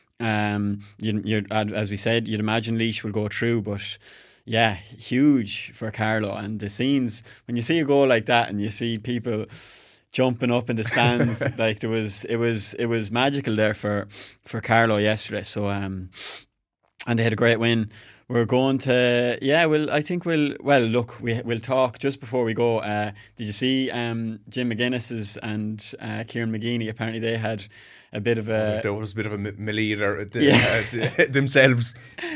As we said, you'd imagine Laois will go through, but yeah, huge for Carlow. And the scenes when you see a goal like that and you see people jumping up in the stands, like it was magical there for Carlow yesterday. So and they had a great win. We're going to we'll talk just before we go. Did you see Jim McGuinness's and Kieran McGeeney? Apparently they had a bit of a... There was a bit of a melee there themselves.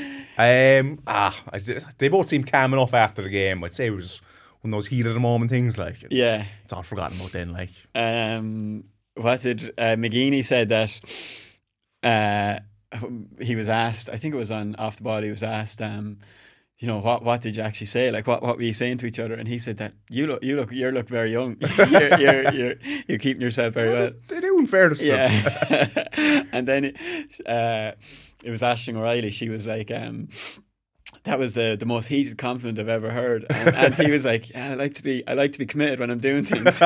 They both seemed calm enough after the game. I'd say it was one of those heat of the moment things. Like, it's all forgotten about then. Like, what did McGeeney said that he was asked? I think it was on Off the Ball. He was asked, what did you actually say? Like, what were you saying to each other? And he said that you look very young. you're keeping yourself very well. They do, in fairness. Yeah. And then it was Aisling O'Reilly. She was like, that was the most heated compliment I've ever heard. And he was like, yeah, I like to be committed when I'm doing things.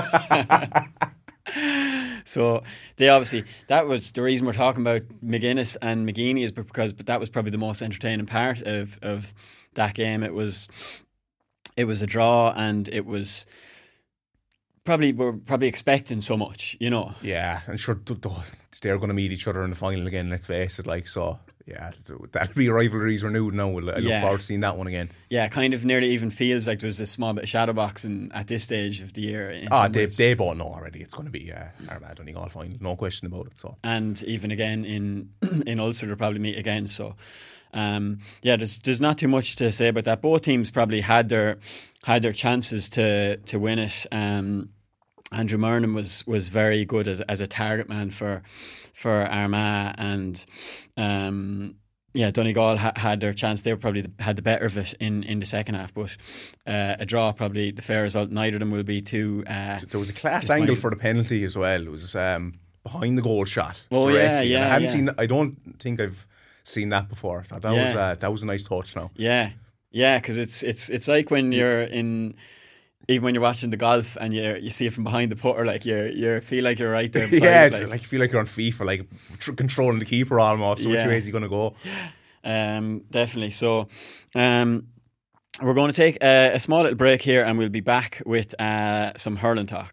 So they obviously, that was the reason we're talking about McGuinness and McGeeney, is because that was probably the most entertaining part of that game. It was a draw, and it was we're probably expecting so much, Yeah, and sure they're going to meet each other in the final again. Let's face it, like, so. Yeah, that'll be rivalries renewed now. I look forward to seeing that one again. Yeah, kind of nearly even feels like there's a small bit of shadow boxing at this stage of the year. They both know already. It's going to be Armagh Donegal final, no question about it. So, and even again in Ulster they'll probably meet again. So, there's not too much to say about that. Both teams probably had their chances to win it. Andrew Murnan was very good as a target man for Armagh, and Donegal had their chance. They probably had the better of it in the second half, but a draw probably the fair result. Neither of them will be too. There was a class angle for the penalty as well. It was behind the goal shot. Oh directly. yeah. And I hadn't seen. I don't think I've seen that before. I thought that was a nice touch. Now. Yeah, because it's like when you're in. Even when you're watching the golf and you see it from behind the putter, like you feel like you're right there. Yeah, it's like you feel like you're on FIFA, like controlling the keeper almost. So which way is he going to go? Definitely. So we're going to take a small little break here, and we'll be back with some hurling talk.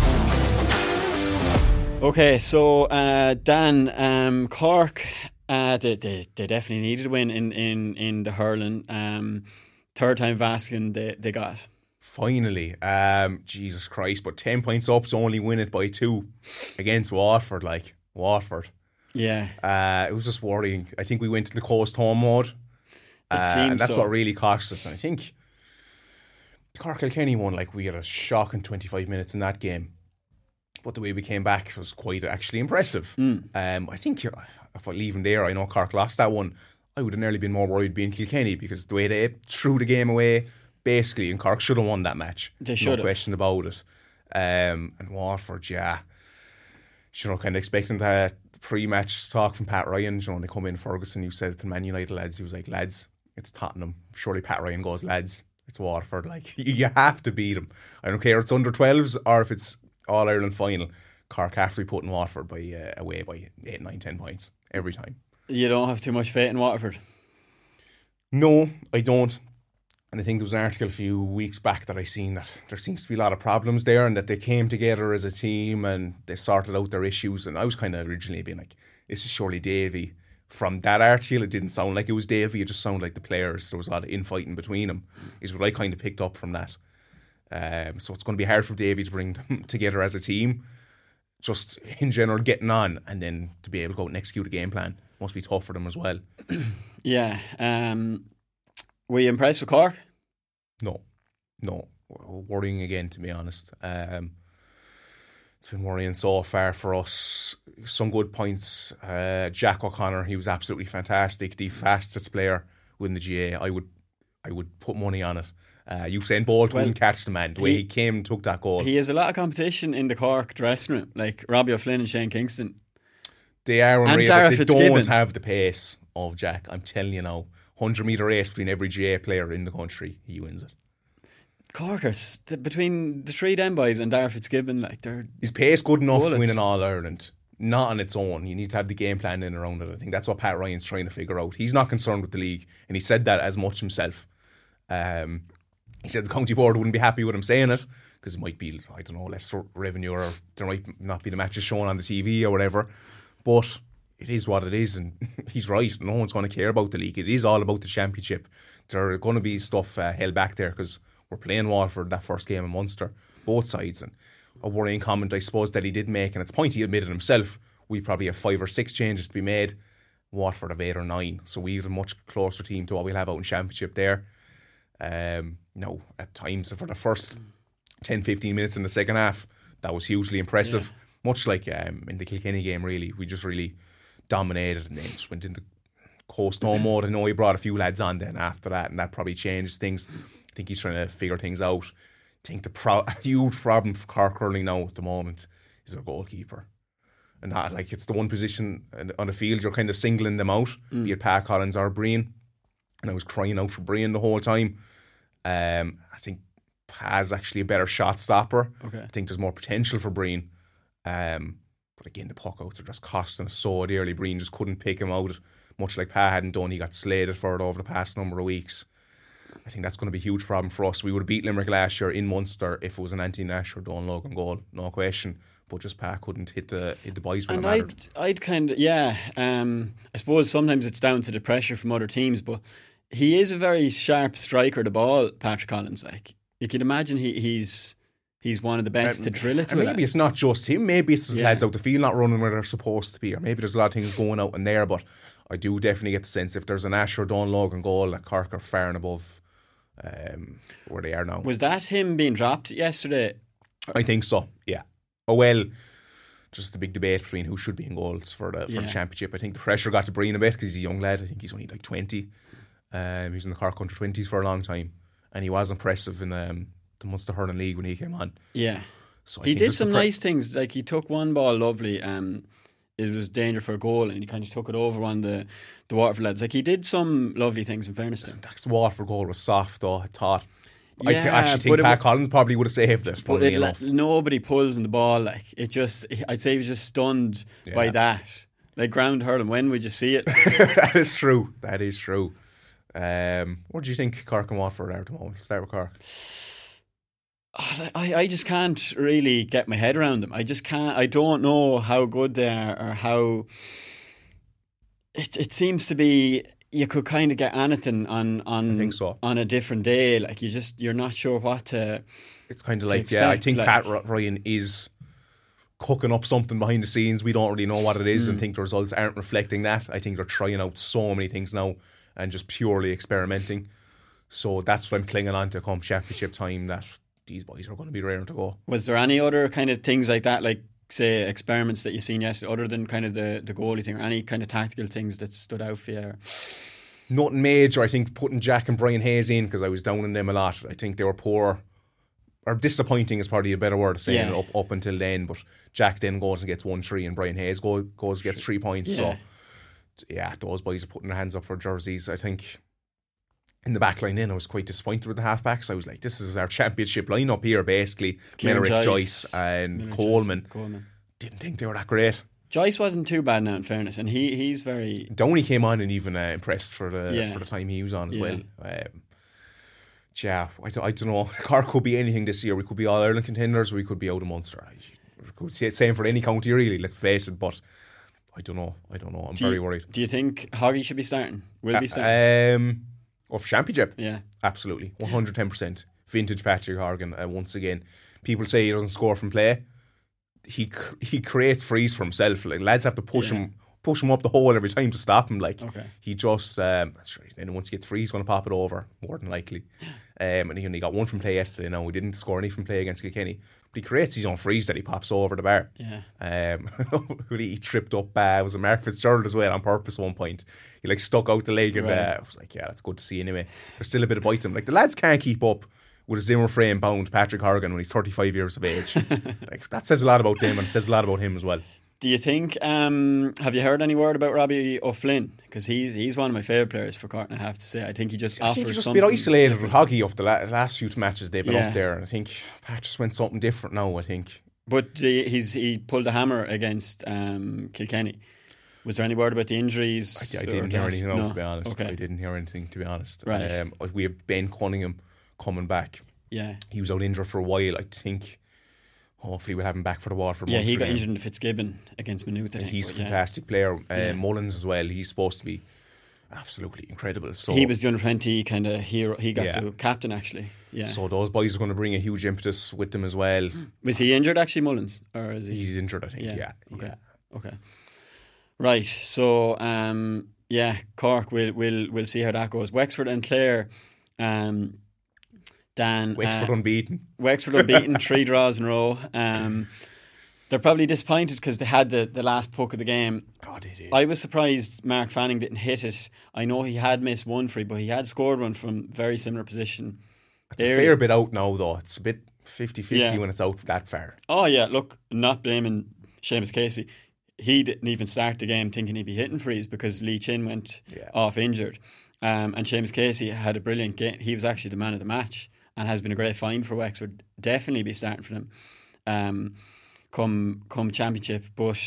Okay, so Dan, Cork, they definitely needed a win in the hurling. Third time Vaskin they got. Finally, Jesus Christ! But 10 points up to only win it by 2 against Waterford. Yeah, it was just worrying. I think we went to the coast home mode, and that's what really cost us. And I think Cork Kilkenny won. Like, we had a shocking 25 minutes in that game, but the way we came back was quite actually impressive. I think if I leave them there, I know Cork lost that one. I would have nearly been more worried being Kilkenny, because the way they threw the game away. Basically, and Cork should have won that match. They should have. No question about it. And Waterford, kind of expecting the pre-match talk from Pat Ryan. They come in, Ferguson, you said to the Man United lads, he was like, lads, it's Tottenham. Surely Pat Ryan goes, lads, it's Waterford. Like, you have to beat them. I don't care if it's under 12s or if it's All-Ireland final. Cork have to be putting Waterford away by 8, 9, 10 points every time. You don't have too much faith in Waterford? No, I don't. And I think there was an article a few weeks back that I seen that there seems to be a lot of problems there, and that they came together as a team and they sorted out their issues. And I was kind of originally being like, this is surely Davy. From that article, it didn't sound like it was Davy. It just sounded like the players. There was a lot of infighting between them, is what I kind of picked up from that. So it's going to be hard for Davy to bring them together as a team. Just in general, getting on, and then to be able to go out and execute a game plan must be tough for them as well. Yeah. Were you impressed with Cork? No. Worrying again, to be honest. It's been worrying so far for us. Some good points. Jack O'Connor, he was absolutely fantastic. The fastest player within the GA. I would put money on it. Usain Bolt wouldn't catch the man. The way he came and took that goal. He has a lot of competition in the Cork dressing room, like Robbie O'Flynn and Shane Kingston. They are unreal, Dara but they Fitzgibbon don't have the pace of Jack. I'm telling you now. 100-metre race between every GA player in the country, he wins it. Corkers, between the three them boys and Dara Fitzgibbon, like, they're his pace good enough bullets to win an All-Ireland. Not on its own. You need to have the game plan in around it. I think that's what Pat Ryan's trying to figure out. He's not concerned with the league, and he said that as much himself. He said the county board wouldn't be happy with him saying it, because it might be, I don't know, less revenue, or there might not be the matches shown on the TV or whatever. But it is what it is, and he's right. No one's going to care about the league. It is all about the championship. There are going to be stuff held back there, because we're playing Waterford that first game in Munster, both sides. And a worrying comment, I suppose, that he did make, and it's a point he admitted himself, we probably have 5 or 6 changes to be made. Waterford have 8 or 9, so we have a much closer team to what we'll have out in championship there. No, at times for the first 10-15 minutes in the second half, that was hugely impressive. Much like in the Kilkenny game, really, we just really dominated, and then just went into coast home mode. I know he brought a few lads on then after that, and that probably changed things. I think he's trying to figure things out. I think the huge problem for Cork hurling now at the moment is their goalkeeper. And that, like, it's the one position on the field you're kind of singling them out, be it Pat Collins or Breen. And I was crying out for Breen the whole time. I think Pat's actually a better shot stopper. Okay. I think there's more potential for Breen. But again, the puck outs are just costing us so dearly. Breen just couldn't pick him out, much like Pat hadn't done. He got slated for it over the past number of weeks. I think that's going to be a huge problem for us. We would have beat Limerick last year in Munster if it was an Anthony Nash or Don Logan goal, no question. But just Pat couldn't hit the boys when it mattered. I'd kind of, I suppose sometimes it's down to the pressure from other teams, but he is a very sharp striker, the ball, Patrick Collins. Like, you can imagine he's one of the best to drill it. And maybe it's not just him. Maybe it's the lads out the field not running where they're supposed to be, or maybe there's a lot of things going out in there. But I do definitely get the sense if there's an Ash or Don Logan goal, that Cork are far and above where they are now. Was that him being dropped yesterday? I think so, yeah. Oh, well, just the big debate between who should be in goals for the championship. I think the pressure got to Brian a bit because he's a young lad. I think he's only like 20. He was in the Cork under 20s for a long time, and he was impressive in the Munster Hurling League when he came on. Yeah, so he did some nice things. Like he took one ball lovely. It was danger for a goal, and he kind of took it over on the Waterford lads. Like he did some lovely things in fairness to him. That Waterford goal was soft though, I thought. Yeah, I actually think Pat Collins probably would have saved it. But nobody pulls in the ball. Like it just, I'd say he was just stunned by that. Like ground hurling, when would you see it? That is true. What do you think Cork and Waterford are at the moment? Let's start with Cork. I just can't really get my head around them. I just can't. I don't know how good they are or how. It seems to be. You could kind of get anything on I think so. On a different day. Like you're not sure what to. It's kind of like expect, I think Pat Ryan is cooking up something behind the scenes. We don't really know what it is, and think the results aren't reflecting that. I think they're trying out so many things now and just purely experimenting. So that's what I'm clinging on to come championship time. That these boys are going to be raring to go. Was there any other kind of things like that, like say experiments that you seen yesterday, other than kind of the goalie thing, or any kind of tactical things that stood out for you? Nothing major. I think putting Jack and Brian Hayes in, because I was down on them a lot. I think they were poor, or disappointing is probably a better word of saying it up until then. But Jack then goes and gets 1-3, and Brian Hayes goes and gets 3 points. So yeah, those boys are putting their hands up for jerseys. I think in the back line then I was quite disappointed with the halfbacks. I was like, this is our championship lineup here basically. Merrick, Joyce and Coleman. Didn't think they were that great. Joyce wasn't too bad now in fairness, and he's very... Downey came on and even impressed for the time he was on as well. I don't know. Cork could be anything this year. We could be All-Ireland contenders, or we could be out of Munster. We could say the same for any county really, let's face it, but I don't know. I'm very worried. Do you think Hoggy should be starting? Will be starting? For championship? Yeah. Absolutely. 110%. Vintage Patrick Horgan, once again. People say he doesn't score from play. He creates frees for himself. Like, lads have to push him up the hole every time to stop him. Like he just then once he gets free, he's going to pop it over more than likely. And he only got one from play yesterday. Now he didn't score any from play against Kilkenny, but he creates his own frees that he pops over the bar. He tripped up. Was it Mark Fitzgerald as well on purpose at one point? He like stuck out the leg, and I was like, yeah, that's good to see anyway. There's still a bit of bite to him. Like the lads can't keep up with a Zimmer frame bound Patrick Horgan when he's 35 years of age. Like that says a lot about them, and it says a lot about him as well. Do you think? Have you heard any word about Robbie O'Flynn? Because he's one of my favourite players for Cork, and I have to say, I think he just offers something. He's just a bit isolated with Hoggy up the last few matches they've been up there, and I think Pat just went something different now. I think, but he pulled a hammer against Kilkenny. Was there any word about the injuries? I didn't hear anything. To be honest, I didn't hear anything. To be honest, right. We have Ben Cunningham coming back. Yeah, he was out injured for a while. I think. Hopefully we'll have him back for the Waterford. Yeah, he got injured in the Fitzgibbon against Maynooth. He's a fantastic player. Mullins as well. He's supposed to be absolutely incredible. So he was the under 20 kind of hero. He got to captain actually. Yeah. So those boys are going to bring a huge impetus with them as well. Was he injured actually, Mullins, or is he? He's injured, I think. Yeah. Okay. Right. So Cork. We'll see how that goes. Wexford and Clare. Dan, Wexford unbeaten. 3 draws in a row. They're probably disappointed because they had the last puck of the game. Oh, they did. I was surprised Mark Fanning didn't hit it. I know he had missed one free, but he had scored one from very similar position. It's a fair bit out now, though. It's a bit 50-50 when it's out that far. Oh, yeah. Look, not blaming Seamus Casey. He didn't even start the game thinking he'd be hitting frees because Lee Chin went off injured. And Seamus Casey had a brilliant game. He was actually the man of the match, and has been a great find for Wexford. Definitely be starting for them come championship. But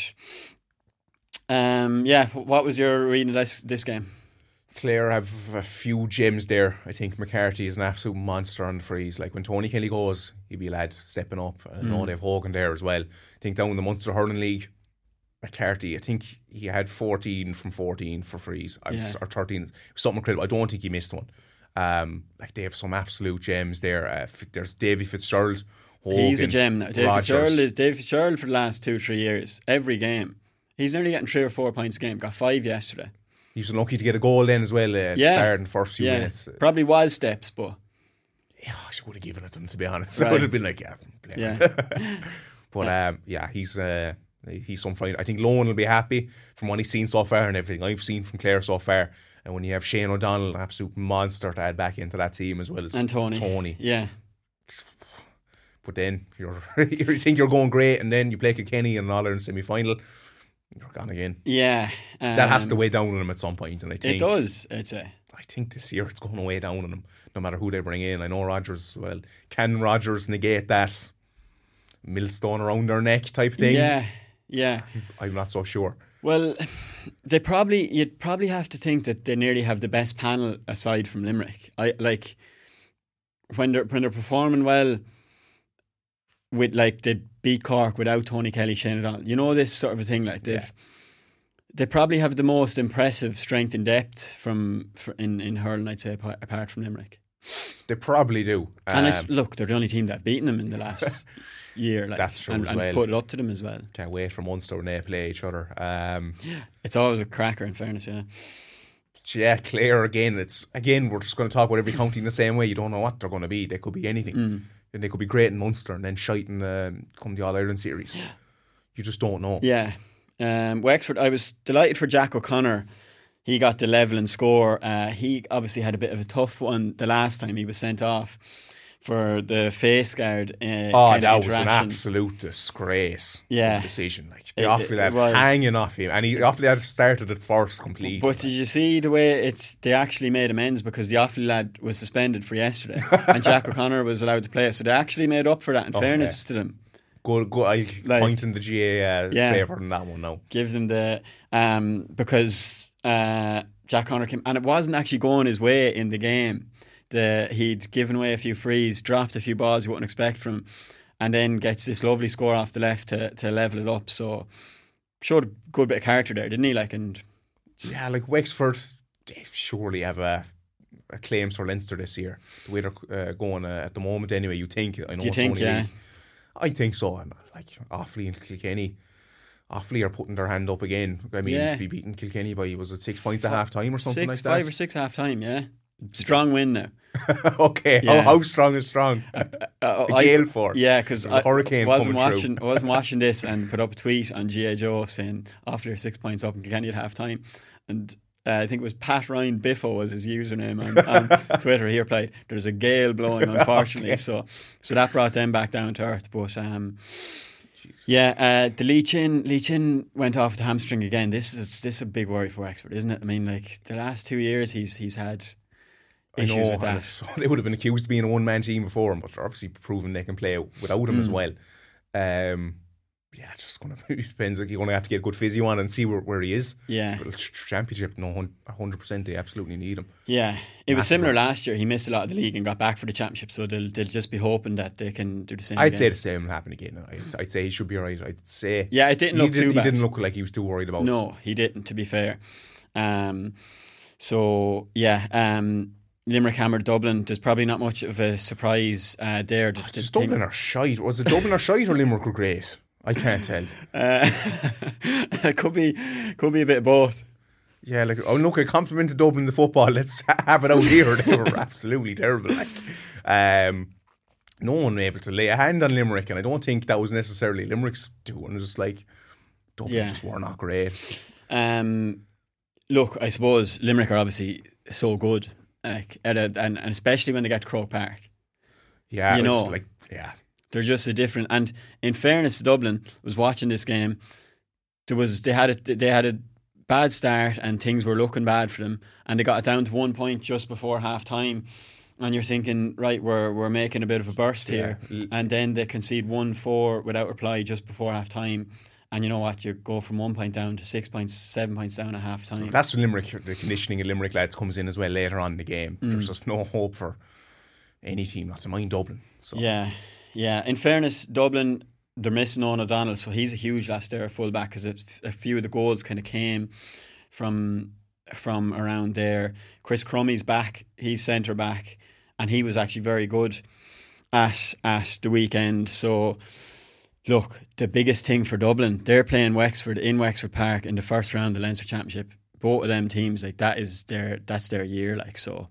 what was your reading of this game? Clare have a few gems there. I think McCarthy is an absolute monster on the frees. Like when Tony Kelly goes, he'll be a lad stepping up. I know they have Hogan there as well. I think down in the Munster Hurling League, McCarthy, I think he had 14 from 14 for frees, or 13. Something incredible. I don't think he missed one. Like they have some absolute gems there. There's Davy Fitzgerald. Hogan, he's a gem now. Davy Fitzgerald for the last 2-3 years. Every game, he's nearly getting 3 or 4 points a game. Got 5 yesterday. He was unlucky to get a goal then as well. At the start in the first few minutes. Probably was steps, but Yeah, I would have given it to him, to be honest. Right. I would have been like, play. Yeah. But he's some fight. I think Lohan will be happy from what he's seen so far and everything I've seen from Clare so far. And when you have Shane O'Donnell, an absolute monster to add back into that team as well as Tony. Yeah. But then you think you're going great, and then you play Kilkenny in an All-Ireland semi-final, you're gone again. Yeah. That has to weigh down on them at some point, and I think it does, I'd say. I think this year it's going to weigh down on them, no matter who they bring in. I know Rodgers, can Rodgers negate that millstone around their neck type thing? Yeah. I'm not so sure. Well, you'd probably have to think that they nearly have the best panel aside from Limerick. When they're performing well, with they beat Cork without Tony Kelly, Shane O'Donnell. You know, this sort of a thing. They probably have the most impressive strength and depth in hurling, I'd say, apart from Limerick. They probably do. And they're the only team that have beaten them in the last year. That's true and put it up to them as well. Can't wait for Munster when they play each other. It's always a cracker, in fairness, yeah. Yeah, Clare again. We're just going to talk about every county in the same way. You don't know what they're going to be. They could be anything. And they could be great in Munster and then shite in come the All-Ireland series. Yeah. You just don't know. Yeah. Wexford, I was delighted for Jack O'Connor. He got the level and score. He obviously had a bit of a tough one the last time he was sent off for the face guard. That was an absolute disgrace. Yeah. Decision. The Offaly lad hanging off him. And Offaly had started it first completely. But did you see the way they actually made amends, because the Offaly lad was suspended for yesterday and Jack O'Connor was allowed to play it. So they actually made up for that, in fairness to them. Go! I'll point in the GA favour in that one now. Give them the because Jack Connor came, and it wasn't actually going his way in the game. He'd given away a few frees, dropped a few balls you wouldn't expect from him, and then gets this lovely score off the left to level it up. So showed a good bit of character there, didn't he? Wexford, they surely have a claims for Leinster this year. The way they're going at the moment, anyway. You think? I know. Do you think? Yeah. I think so. And Offaly and Kilkenny, Offaly are putting their hand up again. I mean, to be beating Kilkenny by, was it 6 points at half time or something like that? 5 or 6 half time, yeah. Strong win now. Okay, yeah. How strong is strong? The gale force. Yeah, because I wasn't watching this and put up a tweet on G.A. Joe saying Offaly are 6 points up and Kilkenny at half time, and I think it was Pat Ryan Biffo was his username on Twitter. He replied, "There's a gale blowing, unfortunately." Okay. So that brought them back down to earth. But the Leachin went off the hamstring again. This is a big worry for Wexford, isn't it? I mean, the last 2 years he's had issues with that. They would have been accused of being a one-man team before him, but they're obviously proven they can play without him as well. Just going to depends. You're going to have to get a good physio on and see where he is. Yeah, but championship, 100%. They absolutely need him. Yeah, it was similar last year. He missed a lot of the league and got back for the championship, so they'll just be hoping that they can do the same. I'd say the same will happen again. I'd say he should be alright. I'd say it didn't look too bad. He didn't look like he was too worried about it. No, he didn't. To be fair, Limerick hammered Dublin. There's probably not much of a surprise there. Dublin are shite. Was it Dublin or shite or Limerick were great? I can't tell. It could be a bit of both. Yeah, I complimented Dublin the football. Let's have it out here. They were absolutely terrible. No one able to lay a hand on Limerick, and I don't think that was necessarily Limerick's doing. It was just Dublin just were not great. Look, I suppose Limerick are obviously so good, and especially when they get to Croke Park. Yeah, they're just a different. And in fairness to Dublin, was watching this game. They had a bad start and things were looking bad for them, and they got it down to 1 point just before half time. And you're thinking, right, we're making a bit of a burst here, and then they concede 1-4 without reply just before half time. And you know what? You go from 1 point down to 6 points, 7 points down at half time. That's when the conditioning of Limerick lads comes in as well later on in the game. There's just no hope for any team, not to mind Dublin. So. Yeah. In fairness, Dublin, they're missing Owen O'Donnell, so he's a huge loss there at full back, because a few of the goals kind of came from around there. Chris Crummey's back, he's centre back, and he was actually very good at the weekend. So look, the biggest thing for Dublin, they're playing Wexford in Wexford Park in the first round of the Leinster Championship. Both of them teams, that's their year, so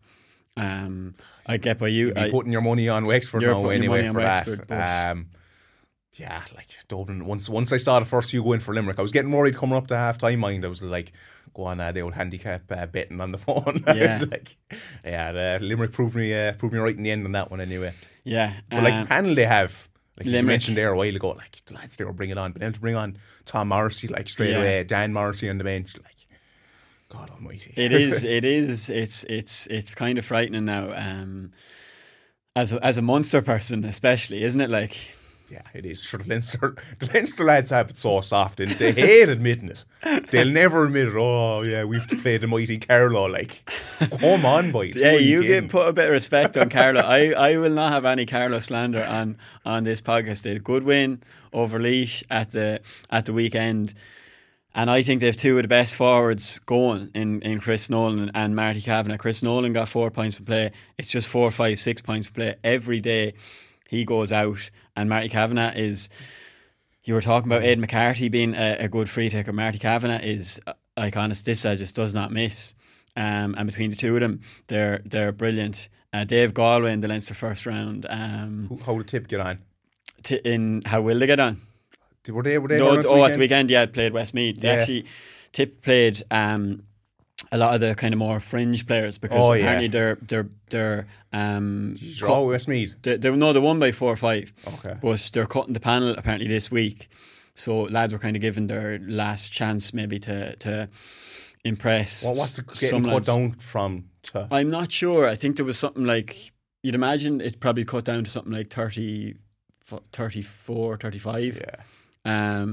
I get by you. You'd be putting your money on Wexford now anyway for Wexford, that. Yeah, like Dublin. Once I saw the first few go in for Limerick, I was getting worried coming up to half time. Mind, I was like, go on, the old handicap betting on the phone. Yeah, Limerick proved me right in the end on that one anyway. Yeah, but like the panel they have, like you mentioned there a while ago, like the lads they were bringing on, but then to bring on Tom Morrissey like straight away, Dan Morrissey on the bench, like God Almighty. It is. It's kind of frightening now. As a Munster person, especially, isn't it? Like. Yeah, it is. Sure, the Leinster lads have it so soft, and they hate admitting it. They'll never admit it. Oh, yeah, we've to play the mighty Carlow. Like, come on, boys. Yeah, you put a bit of respect on Carlow. I will not have any Carlow slander on this podcast. They had a good win over Laois at the weekend, and I think they have two of the best forwards going in Chris Nolan and Marty Kavanagh. Chris Nolan got 4 points for play. It's just 4, 5, 6 points for play every day. He goes out, and Marty Kavanagh is. You were talking about Ed McCarthy being a good free taker. Marty Kavanagh is iconic. This just does not miss. And between the two of them, they're brilliant. Dave Galway in the Leinster first round. How did Tip get on? How will they get on? Were they? No, at the weekend, yeah, played Westmeath. They actually Tip played a lot of the kind of more fringe players because apparently they're Westmeath. They won by 4 or 5. Okay, but they're cutting the panel apparently this week, so lads were kind of given their last chance maybe to impress. Well, what's it getting cut down from? I'm not sure. I think there was something like, you'd imagine it probably cut down to something like 30, 34, 35. Yeah.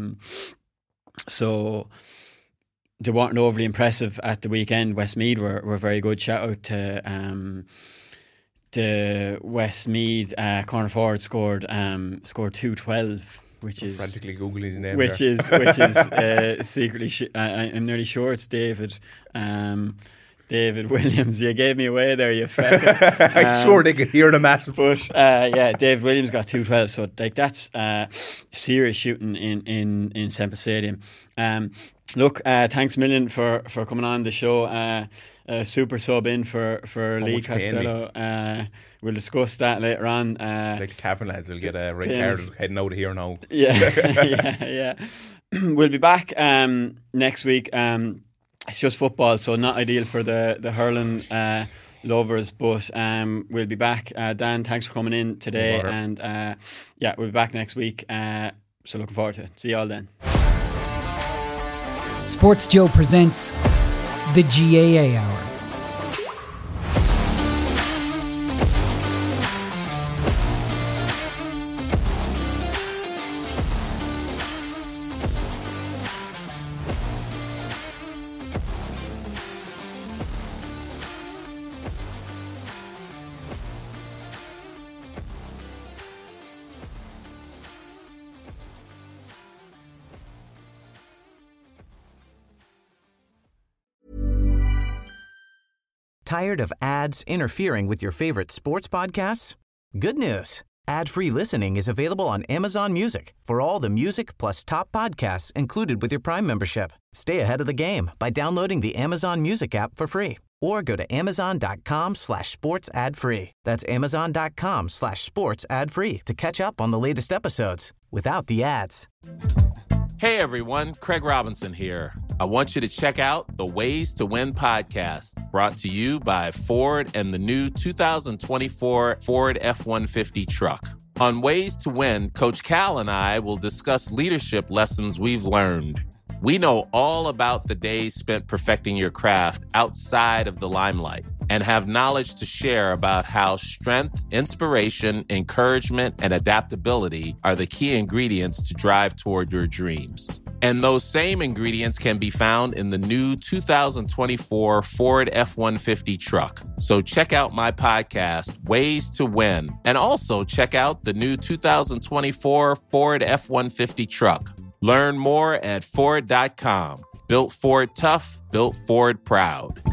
So they weren't overly impressive at the weekend. Westmeath were very good. Shout out to the Westmeath corner forward scored 212, which is frantically googling his name. Which is secretly. I'm nearly sure it's David. David Williams. You gave me away there, you fecker. I'm sure they could hear the massive. But David Williams got 212, so like that's serious shooting in Semple Stadium. Look, thanks a million for coming on the show. Super sub in for Lee Costello. We'll discuss that later on. Like the Cavan lads will get a red card heading out of here now. Yeah. We'll be back next week. It's just football, so not ideal for the hurling lovers, but we'll be back. Dan, thanks for coming in today, and we'll be back next week. So looking forward to it. See you all then. Sports Joe presents the GAA Hour. Tired of ads interfering with your favorite sports podcasts? Good news. Ad-free listening is available on Amazon Music for all the music plus top podcasts included with your Prime membership. Stay ahead of the game by downloading the Amazon Music app for free or go to amazon.com/sports ad free. That's amazon.com/sports ad free to catch up on the latest episodes without the ads. Hey everyone, Craig Robinson here. I want you to check out the Ways to Win podcast, brought to you by Ford and the new 2024 Ford F-150 truck. On Ways to Win, Coach Cal and I will discuss leadership lessons we've learned. We know all about the days spent perfecting your craft outside of the limelight and have knowledge to share about how strength, inspiration, encouragement, and adaptability are the key ingredients to drive toward your dreams. And those same ingredients can be found in the new 2024 Ford F-150 truck. So check out my podcast, Ways to Win, and also check out the new 2024 Ford F-150 truck. Learn more at Ford.com. Built Ford tough, built Ford proud.